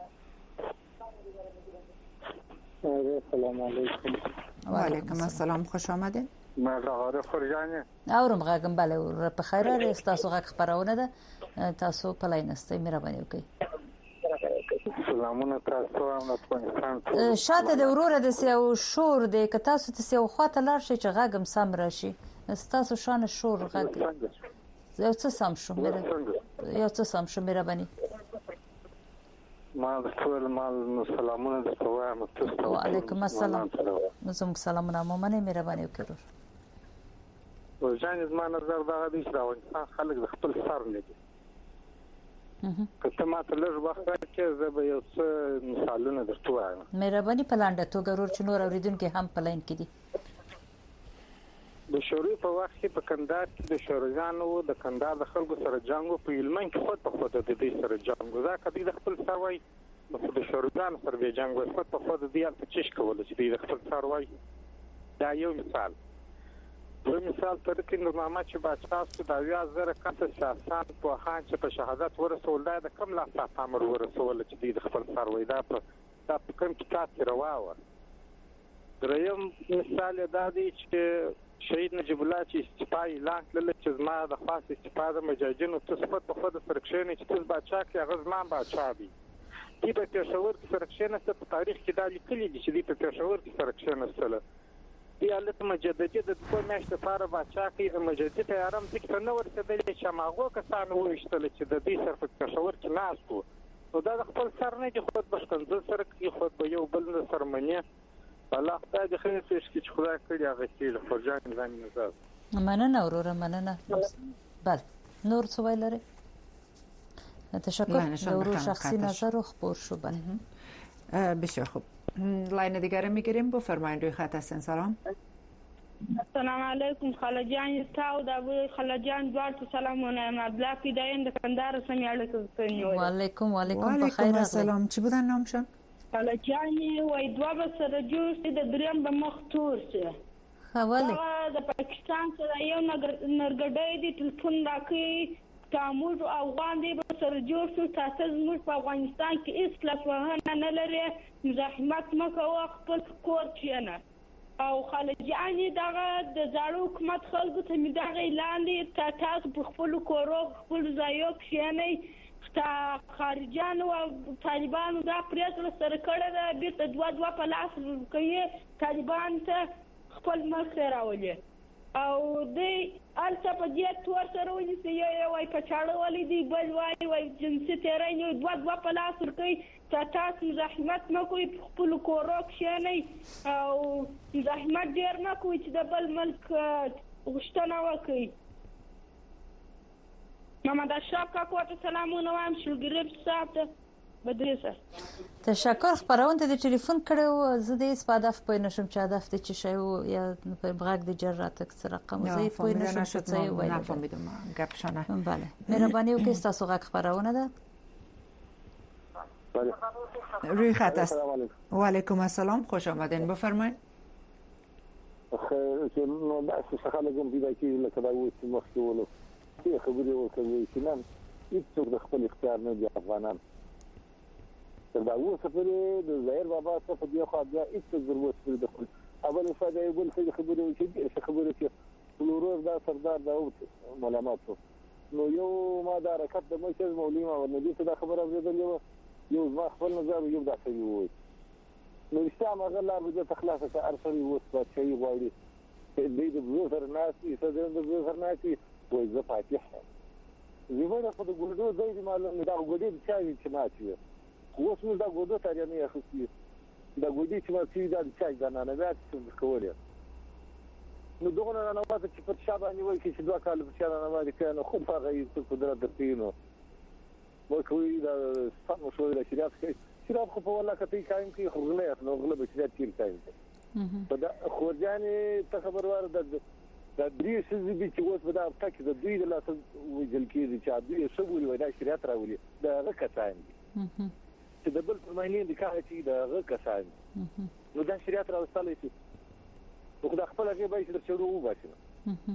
سلام علیکم. و علیکم السلام، خوش آمدین. ما غاره خورجانه اورم غاګم بله ور په خیر لري، تاسو غږ خبرونه ده، تاسو په لاین استئ، مهرباني وکړئ. سلامونه تاسو هم افغانستان. شاته د وروره د سیو شور دی که تاسو ته سیو خواته لاړ شئ چې غږم سم راشي، تاسو شان شور غږ یو څه سم شو یو څه سم شو مهرباني. ما د ټول مال سلامونه د سلام تاسو. وعلیکم السلام. زم سلامونه مو منه مهرباني وکړئ. ورجان زما نظر دا دی چې دا انسان خلک د خپل سر نه دي. که ما ته لږ وخت راکړې زه به یو څه مثالونه درته وایم. مهرباني په لنډه توګه ورور چې نور اوریدونکي هم په لاین کې دي. د شوروي په وخت کې په کندهار کې د شورویانو د کندهار د خلکو سره جنګ په هلمند کې خود په خود د دې سره جنګ دا کدی د خپل سر وای د شورویانو سره به جنګ وای خود په خود د دې په چش کول چې د خپل سر وای. دا یو مثال. یو مثال تر کې نور محمد چې بچاست د اویا زره کسه سیاسان په خان چې په شهادت ورسول دا د کم لا امر ورسول چې د خپل سر وای دا په دا په کوم کتاب کې رواوه. دریم مثال دا دی چې شهید نجیب الله چې استعفا اعلان کړل چې زما د خاص استعفا د مجاهدینو تصفیه په خود سرکشن چې تاسو بچا کې غزمان بچا دي دی په پېښور کې سرکشن ست په تاریخ کې دا لیکلي دي چې دی په پېښور کې سرکشن سره دی الته مجددي د دوه میاشتې لپاره بچا کې مجددي تیارم ځکه نه ورسېدل چې ماغو کسان وښتل چې د دې سر په پېښور کې ناستو نو دا خپل سر نه دي خود بشکنځل سره کې خود به یو بل سرمنه الله خدای دې خیر پیش کړي چې خدای کړی هغه چې فرجان ځان نظر. مننه وروره مننه. بله نور څه ویل لري؟ تشکر. ورور شخصی نظر خبر شو. بله بسیار خوب. لاین دیگر میگیریم، بفرمایید روی خط هستین. سلام. السلام علیکم خاله جان تاسو د ابو خاله جان دوړ سلامونه مبلا پیداین د کندهار سمې اړه کوي. وعلیکم وعلیکم بخیر. سلام. چی بودن نامشون؟ خاله جان وای دوه به سره جوړ شي د دریم به مخ تور شي. حواله د پاکستان سره یو نرګډې دي ټلیفون راکې تاموز او افغان دی به سره جوړ شو. تاسو زموږ په افغانستان کې هیڅ لاسوهنه نه لري، مزاحمت مه کوه، خپل کور کښېنه. او خاله جان دغه د زاړه حکومت خلکو ته مې دغه اعلان دی تاسو په خپلو کورو خپلو ځایو کښېنئ. تا خارجانو او طالبانو دا پریکړه سره کړې ده بیرته دوه دوه په لاس کوي طالبان ته خپل مخ راولي او دوی هلته په دې تور سره ونیسي یو یو وایي په چاړه ولي دی بل وایي وایي جنسي تېری یو دوه دوه په لاس ورکوي. تاسو مزاحمت مه کوئ، په خپلو کورو کښېنئ او مزاحمت ډېر مه کوئ چې د بل ملک غوښتنه وکړئ. محمد اشرف کاکو ته سلامونه وایم، شلګریب صاحب ته بدري صاحب. تشکر. خبرونه د ټلیفون کړو، زه د اس په هدف پوه نشم چې هدف ته چی شی او یا په بغاک د جرات اکثر رقم زه پوه نشم چې څه وایي. نه فهمیدم گپشانه. بله مهرباني وکړئ، تاسو غږ خبرونه ده. روی خط است. و علیکم السلام، خوش آمدین، بفرمایید. خیر چې نو دا څه خلک هم پیدا کیږي لکه دا اوس مخکې ولو چې خبرې وکړي چې نن هیڅوک د خپل اختیار نه دی افغانان تر دا اوس پورې د ظاهر بابا څخه په دې خوا بیا هیڅ ضرورت نه دی. اول فائدې یو بل څه خبرې وکړي چې خبرې چې څلورو دا سردار داوود ملامت نو یو ما دا حرکت د مشر مولوی ما نبی څخه خبره اوریدلې یو ځما خپل نظر یو دا کوي وای نو اسلام هغه لار به تخلاصه که ارسل وس په شي غواړي دې د بزرګ ناسي څه د بزرګ ناسي وای زه فاتح زموږ په ګوډو ځای دی معلومه دا ګوډې چې چې ماتي اوس موږ دا ګوډو تاریخ نه اخستي دا ګوډې چې ماتي دا چې دا نه نه څه کولای نو دغه نه نو چې په شابه نیول کې چې دوه کال په شابه نه باندې کنه خو هغه یې قدرت درتینو مو کوي دا سم شو د شریعت کې شریعت خو په والله کته قائم کې خغله نو غله به شریعت کې قائم کې په دا خورجانې ته خبر ور د د دې سزي چې اوس په دا تک د دوی د لاس وجل کې چې دوی سبولي ودا شریعت راولي دا غکتایم چې د بل په معنی د کار چې دا غکتایم نو دا شریعت راوستل شي خو دا خپل هغه به چې شروع وباسي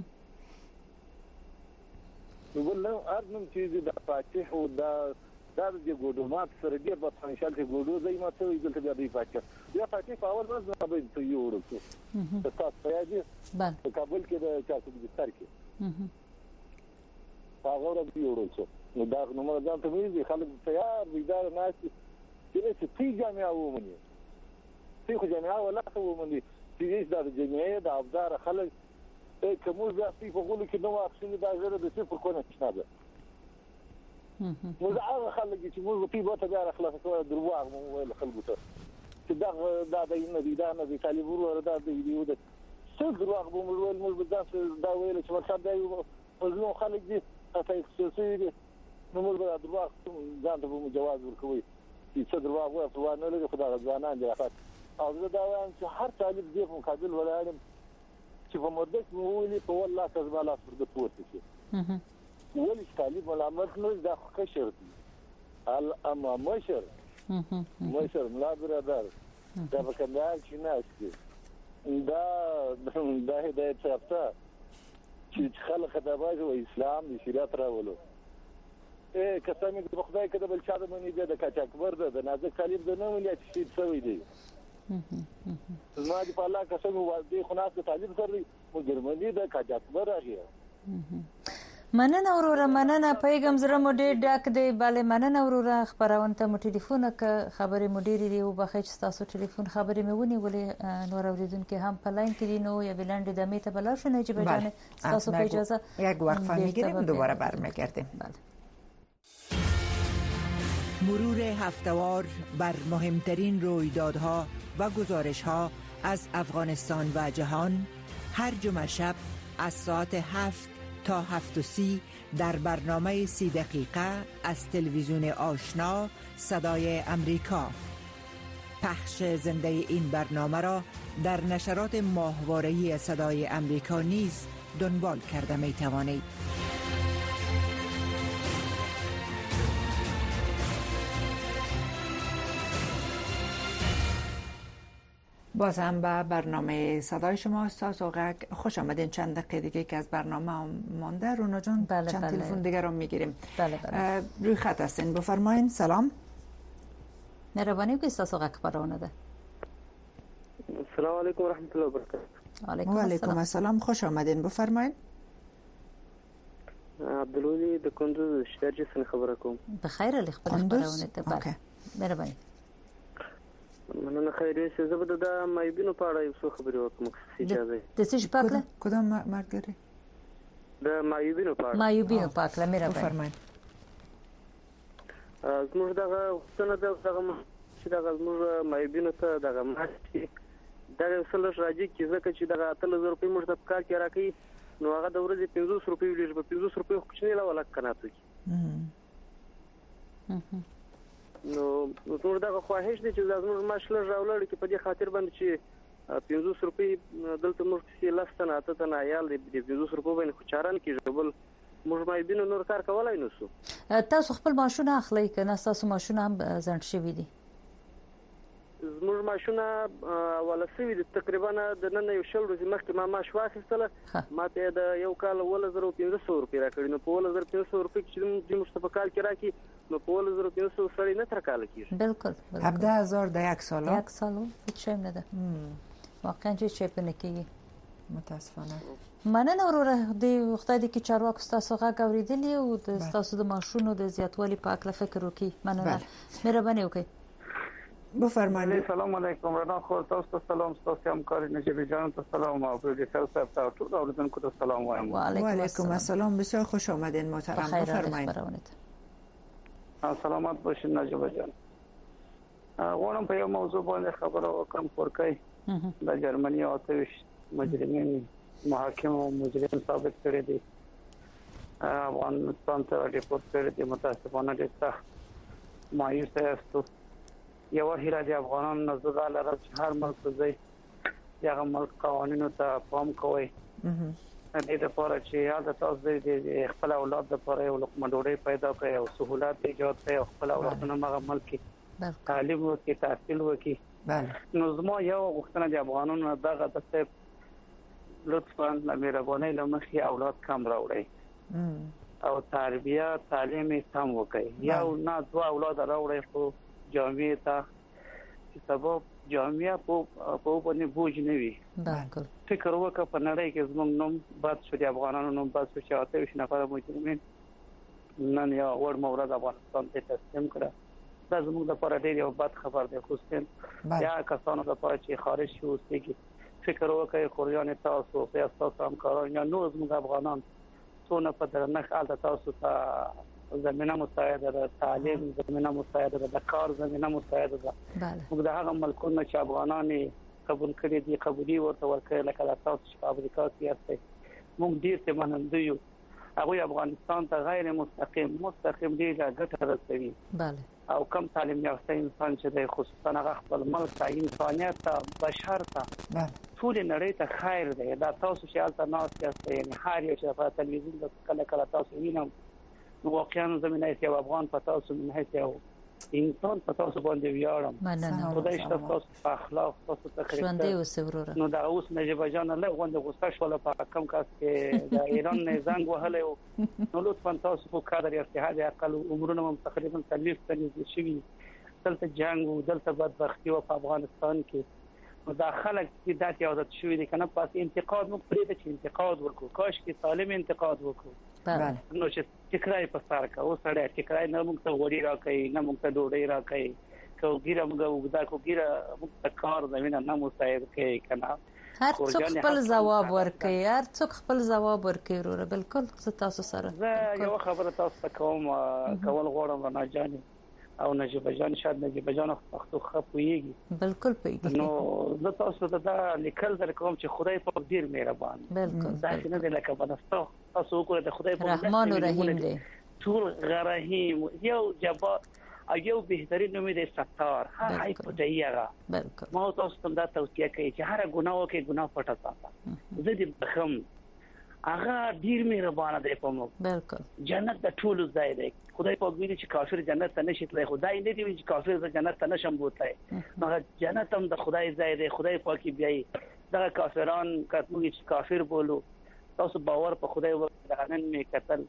نو بل نو ارنم چې د فاتح او دا دا د ګوډو مات سره ډیر په پنځال کې ګوډو ځای ماته ویل چې د دې فاتح یا فاتح په اول ورځ نه به ته یو ورکو تاسو په یادې په کابل کې د چاسو د بستر کې هغه ورځ یو ورکو نو دا نو موږ ځان ته ویل خلک تیار ویدار ناس چې څه تی جامعه ومني تی خو جامعه ولا څه ومني چې دا د جامعه د افزار خلک کومو ځای په غولو کې نو اخشنه دا زره د څه پر کونه نشته موږ هغه خلک چې موږ په بوته بیا خلاص کړو درواغ مو ویل خلکو ته چې دا دا د نه دي دا نه دي طالب ورو دا د دې د څه درواغ به موږ ویل موږ دا دا ویل چې ورته دا یو نو خلک دي تاسو خصوصي دي نو موږ دا درواغ ځان ته مو جواز ورکوي چې څه درواغ وایي په نه لري خدای ځوانان دي راځي او دا وایم چې هر طالب دې په مقابل ولاړم چې په مدرس مو ویلي په والله کزما لاس پر د پورته شي ولې طالب ملامت نه دا خشر دي اما مشر مشر ملا برادر دا په کندهار کې ناشته دا دا هدایت ثابته چې خلک د باج او اسلام د شریعت راولو اے کسمه د خدای کده بل چا د منی د کچ اکبر د نازک طالب د نه ولې چې څه وی دی زما دی په الله قسم وځي خو ناس طالب سره مجرمنی د کچ اکبر راغی مننه وروره مننه پیغام زره مو ډېر ډاک دی bale مننه وروره خبرونه ته مو ټلیفون ک خبرې مو ډېری دی او بخښ تاسو ټلیفون خبرې مې ونی ولې نور اوریدونکو هم په لاین کې دي نو یا بلند د میته بلار شنه چې بجانه تاسو په اجازه یک وقفه میگیریم دوباره برمیگردیم. مرور هفته‌وار بر مهمترین رویدادها و گزارش‌ها از افغانستان و جهان هر جمعه شب از ساعت هفت تا هفت و سی در برنامه سی دقیقه از تلویزیون آشنا صدای امریکا. پخش زنده این برنامه را در نشرات ماهواره‌ای صدای امریکا نیز دنبال کرده می توانید. باز هم به برنامه صدای شما استاد اوغک خوش آمدین. چند دقیقه دیگه که از برنامه مانده رونا جان بله چند بله. تلفن دیگه رو میگیریم. بله بله. روی خط هستین بفرمایین. سلام. مهربانی که استاد اوغک برنامه ده. السلام علیکم و رحمت الله و برکاته. و علیکم السلام خوش آمدین بفرمایین. عبدالولی د کندوز شهر جسن خبره کوم. بخیر علی خپل خبرونه ته بله. مهربانی. مننه خیریه چې زه به د مایوبینو په اړه یو څه خبرې وکړم اجازه د څه پاکله کدام مرګري د مایوبینو په اړه مایوبینو پاکله مې فرمایي زموږ دغه څنګه دغه چې دغه زموږ مایوبینو ته دغه ماشي دغه سلش راځي چې ځکه چې دغه اتل زر په موږ د کار کې راکې نو هغه د ورځې پنځوس روپۍ لږ به پنځوس روپۍ کوچنی لا ولا کناتو کی نو نو ټول دا خواهش دي چې زموږ ماشله راولړ کې په دې خاطر باندې چې پنځوس روپۍ دلته موږ چې لاستنه اته تنه عیال دي پنځوس روپۍ باندې خو چاران کیږي بل موږ مې بینو نور کار کولای نو سو تاسو خپل ماشونه اخلي کنه تاسو ماشونه هم ځند شوی دي زموږ ماشونه ولسوي دي تقریبا د نن یو شل ورځې مخکې ما ماش واخیستله ما ته د یو کال ول زر پنځه سوه روپۍ راکړي نو په ول زر پنځه سوه روپۍ چې د مشتبه کال کې راکې نو په ول زر پنځه سوه سړی نه تر کال کېږي بالکل هفده هزار د یک سال یک سال هیڅ شی نه ده واقعا چې شی په نکېږي متاسفانه مننه وروره د وخت د کی چارواکو تاسو غږ اوریدلی او د تاسو د ماشونو د زیاتوالي په اړه فکر وکړي مننه مهرباني وکړئ بفرمایید. سلام علیکم رضا خور تاسو ته سلام تاسو همکار نجیب جان ته سلام او پروډوسر صاحب ته ټول اوریدونکو ته سلام وایم. و علیکم السلام بسیار خوش آمدین محترم بفرمایید. سلامت باشین نجیب جان. غواړم په یو موضوع باندې خبره وکړم پرکې د جرمني اوتوش مجرمین محاکم او مجرم ثابت کړي دي افغانستان ته ریپورت کړي دي متاسفانه ډېر مایوس یاستو یو هیله د افغانانو نزدې لاره چې هر ملک ځای هغه ملک قوانینو ته پام کوي دې لپاره چې یاد تاسو د خپل اولاد لپاره یو لقمه ډوډۍ پیدا کړئ او سہولت ایجاد کړئ او خپل اولادونه هغه ملک کې تعلیم وکړي تحصیل وکړي نو زما یو غوښتنه د افغانانو دغه د لطفاً مهرباني لمخې اولاد کم راوړئ او تربیه تعلیم سم وکړئ یو نه دوه اولاد راوړئ خو جامعه ته چې سبب جامعه په په باندې بوج نه وي بالکل فکر وکړه په نړۍ کې زموږ نوم باد شو د افغانانو نوم باد شو چې اته ویش نفر مجرمین نن یو ور مورد افغانستان ته تسلیم کړه دا زموږ لپاره ډېر یو بد خبر دی خو ستاسو یا کسانو لپاره چې خارج شو چې فکر وکړئ خوریان تاسو په تاسو همکاران یا نور زموږ افغانان څونه په درنښت حالت تاسو ته زمينه مساعده ده تعلیم زمينه مساعده ده د کار زمينه مساعده ده موږ د هغه ملکونو چې افغانان قبول کړي دي قبولي ورته ورکړي لکه تاسو چې په امریکا کې یاستئ موږ ډیر ته منندوی یو هغه افغانستان ته غیر مستقیم مستقیم دی ګټه رسوي bale او کم تعلیم یافته انسان چې د خصوصا هغه خپل ملک ته انسانیت ته بشر ته ټول نړۍ ته خیر دی دا تاسو چې حالت ناس یاستئ یعنی هر یو چې په تلویزیون د کله کله تاسو وینم نو واقعا زمينه یو افغان په تاسو من هیڅ یو انسان په تاسو باندې ویاړم خدای شته تاسو په اخلاق تاسو تقریبا ژوندې نو دا اوس نجیب جان له غونډه غوسه شول په کم کاس کې د ایران نه زنګ وهله نو لطفا تاسو په کادر ارتحاد اقل عمرونه هم تقریبا ثلاث سنې شوي دلته جنگ او دلته بدبختی او په افغانستان کې دا خلک چې داسې عادت شوی دي کنه پاس انتقاد مو پرې ته چې انتقاد وکړو کاش کې سالم انتقاد وکړو نو چې ټکرای په سر کا او سړی ټکرای نه موږ ته وړي راکې نه موږ ته ډوډۍ راکې کو ګیره موږ وګدا کو ګیره موږ ته کار زمينه نه مساعد کوي کنه هر څوک خپل جواب ورکړي هر څوک خپل جواب ورکړي وروره بالکل زه تاسو سره زه یو خبره تاسو ته کوم کول غواړم نه جاني او نجیب جان شاید نجیب جان پښتو خپويږي بالکل پېږي نو زه تاسو ته دا لیکل در کوم چې خدای په ډیر مهربان بالکل دا نه د لکه بنستو تاسو وګورئ د خدای په رحمان او رحیم دی ټول غرهیم یو جبا یو بهترین نوم دی ستار هاي په دایره بالکل ما تاسو ته دا توصیه کوي چې هر ګناه کې ګناه پټه ساته زه دې بخم هغه ډیر مهربان دی په موږ بالکل جنت د ټول ځای دی خدای په ویلي چې کافر جنت ته نشي تللی خدای نه دی چې کافر د جنت ته نشم بوتای مګر جنت هم د خدای ځای دی خدای پاکي بیاي دا کافران کتمو چې کافر بولو تاسو باور په خدای ورغنن می کتل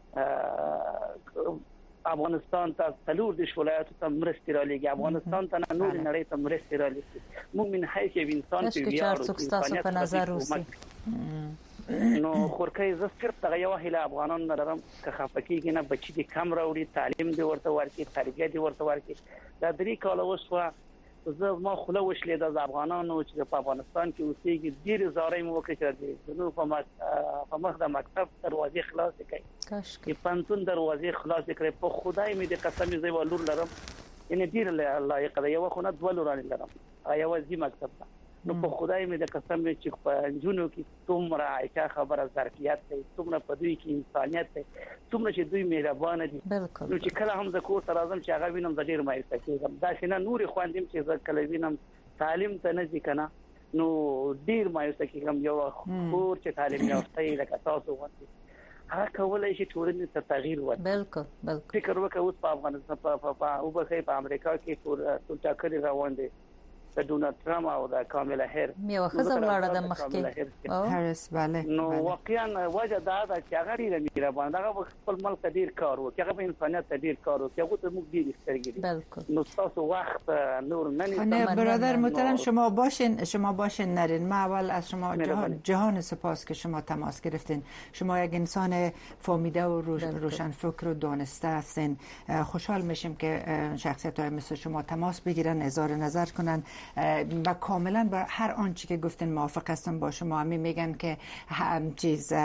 افغانستان ته تلور د ولایت ته مرستې را لګي افغانستان ته نور نړۍ ته مرستې را لګي موږ من حیث انسان په ویاړو تاسو په نظر اوسئ نو خورکې ز صرف دغه یو هله افغانان نه لرم که خفقېږي نه بچی دي کم راوړي تعلیم دی ورته ورکړي تربیه دی ورته ورکړي دا درې کاله وشو زه ما خله وشلې د افغانانو چې په افغانستان کې اوسېږي ډېر زارې مو وکړي چې نو په مخ د مکتب دروازې خلاص کړي کاش کې پنځون دروازې خلاص کړي په خدای مې د قسم زې ولور لرم ان ډېر لایق دی یو خو نه دولور لرم یو ځي مکتب نو په خدای مې د قسم چې په جنونو کې تومره عائشہ خبره ظرفیت دی تومره په دوی کې انسانيت دی تومره چې دوی مهربان دي نو چې کله هم د کور سره ځم چې هغه وینم د ډیر مایوسه کېږم دا چې نه نور خواندم چې زه کله وینم تعلیم ته نه ځي کنه نو ډیر مایوسه کېږم یو خور چې تعلیم یافته لکه تاسو وایي هغه کولای شي ټولنې ته تغییر ورکړي بالکل بالکل فکر وکړه اوس په افغانستان په په او په امریکا کې ټول ټاکلي روان دي د ډونالد ټرمپ او د کاملا هیر یو خزه ولاړه د مخکې هریس بله نو واقعا وجه دا ده چې هغه ډیر مهربان دغه خپل ملک ډیر کار وکړي هغه په انسانيت ډیر کار وکړي هغه ته موږ ډیر سترګې بالکل نو تاسو وخت نور نه نه برادر محترم شما باشین شما باشین نرین ما اول از شما جهان جهان سپاس که شما تماس گرفتین شما یک انسان فهمیده و روشن فکر و دانسته هستین خوشحال میشیم که شخصیت‌های مثل شما تماس بگیرن اظهار نظر کنن و کاملا با هر آنچه که گفتین موافق هستم با شما همین میگن که هم چیز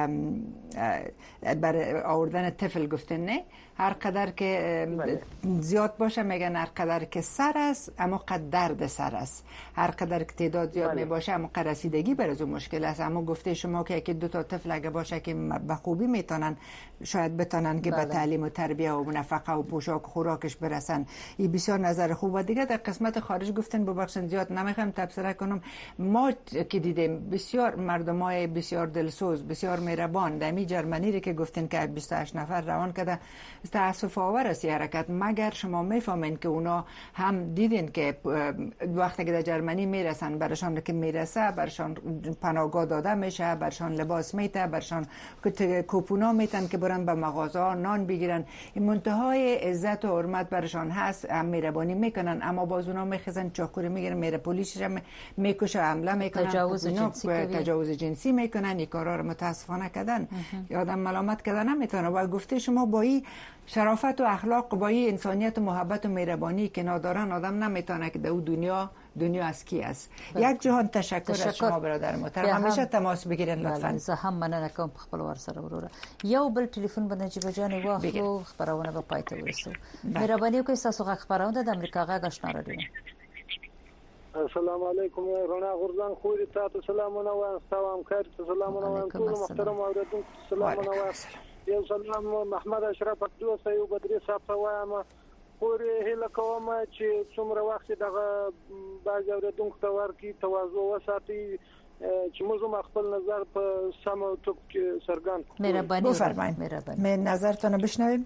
برای آوردن طفل گفتین نه هر قدر که زیاد باشه میگن هر قدر که سر است اما قد درد سر است هر قدر که تعداد زیاد می باشه اما قد رسیدگی بر از اون مشکل است اما گفته شما که یکی دو تا طفل اگه باشه که به خوبی میتونن شاید بتونن که به تعلیم و تربیه و نفقه و پوشاک و خوراکش برسن این بسیار نظر خوب و دیگه در قسمت خارج گفتن ببخشید زیاد نمیخوام تبصره کنم ما که دیدیم بسیار مردمای بسیار دلسوز بسیار مهربان دمی جرمنی رو که گفتن که بیست و هشت نفر روان کرده تاسف آور است حرکت مگر شما میفهمین که اونا هم دیدین که وقتی که در جرمنی میرسن برشان که میرسه برشان پناهگاه داده میشه برشان لباس میته برشان کوپونا میتن که برن به مغازه نان بگیرن این منتهای عزت و حرمت برشان هست هم مهربانی میکنن اما باز اونا میخزن چاقوری میگیرن میره پلیسش هم میکشه حمله میکنن تجاوز جنسی تجاوز جنسی میکنن این کارا رو متاسفانه کردن آدم ملامت کردن نمیتونه و گفته شما با این شرافت و اخلاق با این انسانیت و محبت و مهربانی که ندارن آدم نمیتونه که در دنیا دنیا از کی است یک جهان تشکر, تشکر. از شما برادر محترم همیشه تماس بگیرین لطفا زه هم مننه کوم خپل ور سره وروره یو بل ټلیفون باندې چې بجانې واخلو خبرونه به پای ته ورسو مهرباني وکړئ تاسو غږ خبرونه د امریکا غږ آشنا راډیو السلام علیکم رڼا غورځان خوري تاسو سلامونه وایم سلام کار سلامونه وایم ټول محترم اوریدونکو سلامونه وایم یو سلام محمد اشرف اکدو سيو بدري صاحب ته وایم خوري هله کوم چې څومره وخت دغه باز اوریدونکو ته ورکی تواضع وساتي چې موږ خپل نظر په سم او ټوک کې سرګان مهرباني بفرمایئ مهرباني من نظرتون بشنویم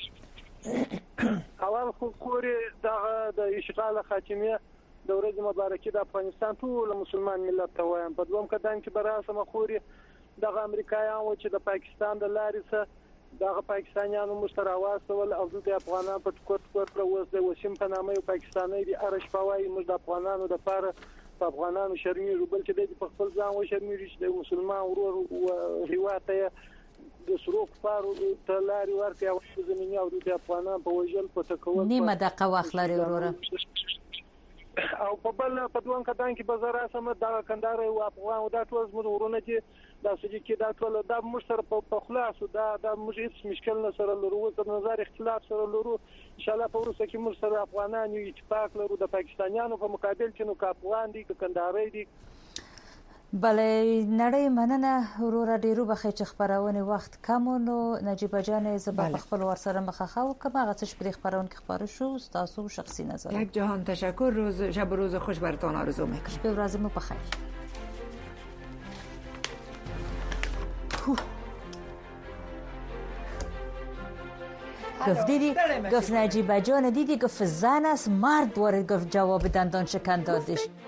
اول خو خوري دغه د اشغال خاتمیه د ورځې مبارکي د افغانستان ټول مسلمان ملت ته وایم په دوم قدم کې براسه مخوري دغه امریکایانو چې د پاکستان د لارې څخه دغه پاکستانیانو مشتراواسول او د افغانانو په ټکوت ټکوت اوس د وسیم په نامه یو پاکستاني دی ارش پوای موږ د افغانانو د پاره په افغانانو شرمېږو بلکې د خپل ځان و شرمېږي چې د مسلمان ورور او هیواته د سروق فارو ته لاري ورته او زميني او د افغانان په وجل په تکول نیمه دقه وخت لري وروره او په بل په دوه کدان کې بازار سم د کندهار او افغان او د ټول زموږ ورونه چې د سږي کې د ټول د مشتر په خلاص او د موږ هیڅ مشکل نه سره لرو د نظر اختلاف سره لرو ان شاء الله په ورسره کې موږ سره افغانان یو اتفاق لرو د پاکستانیانو په مقابل کې نو افغان دي کندهاري دي بله نړۍ مننه وروره ډیرو بخې چې خبرونه وخت کم نو نجیبه جان زبا خپل ورسره مخخه او کومه هغه څه په خبرونه کې خبر شو تاسو شخصي نظر یک جهان تشکر روز شب روز خوش براتون آرزو میکنم شب و روزمو بخیر گفت دیدی گفت نجیبه جان دیدی گفت زن است مرد وارد گفت جواب دندان شکن دادش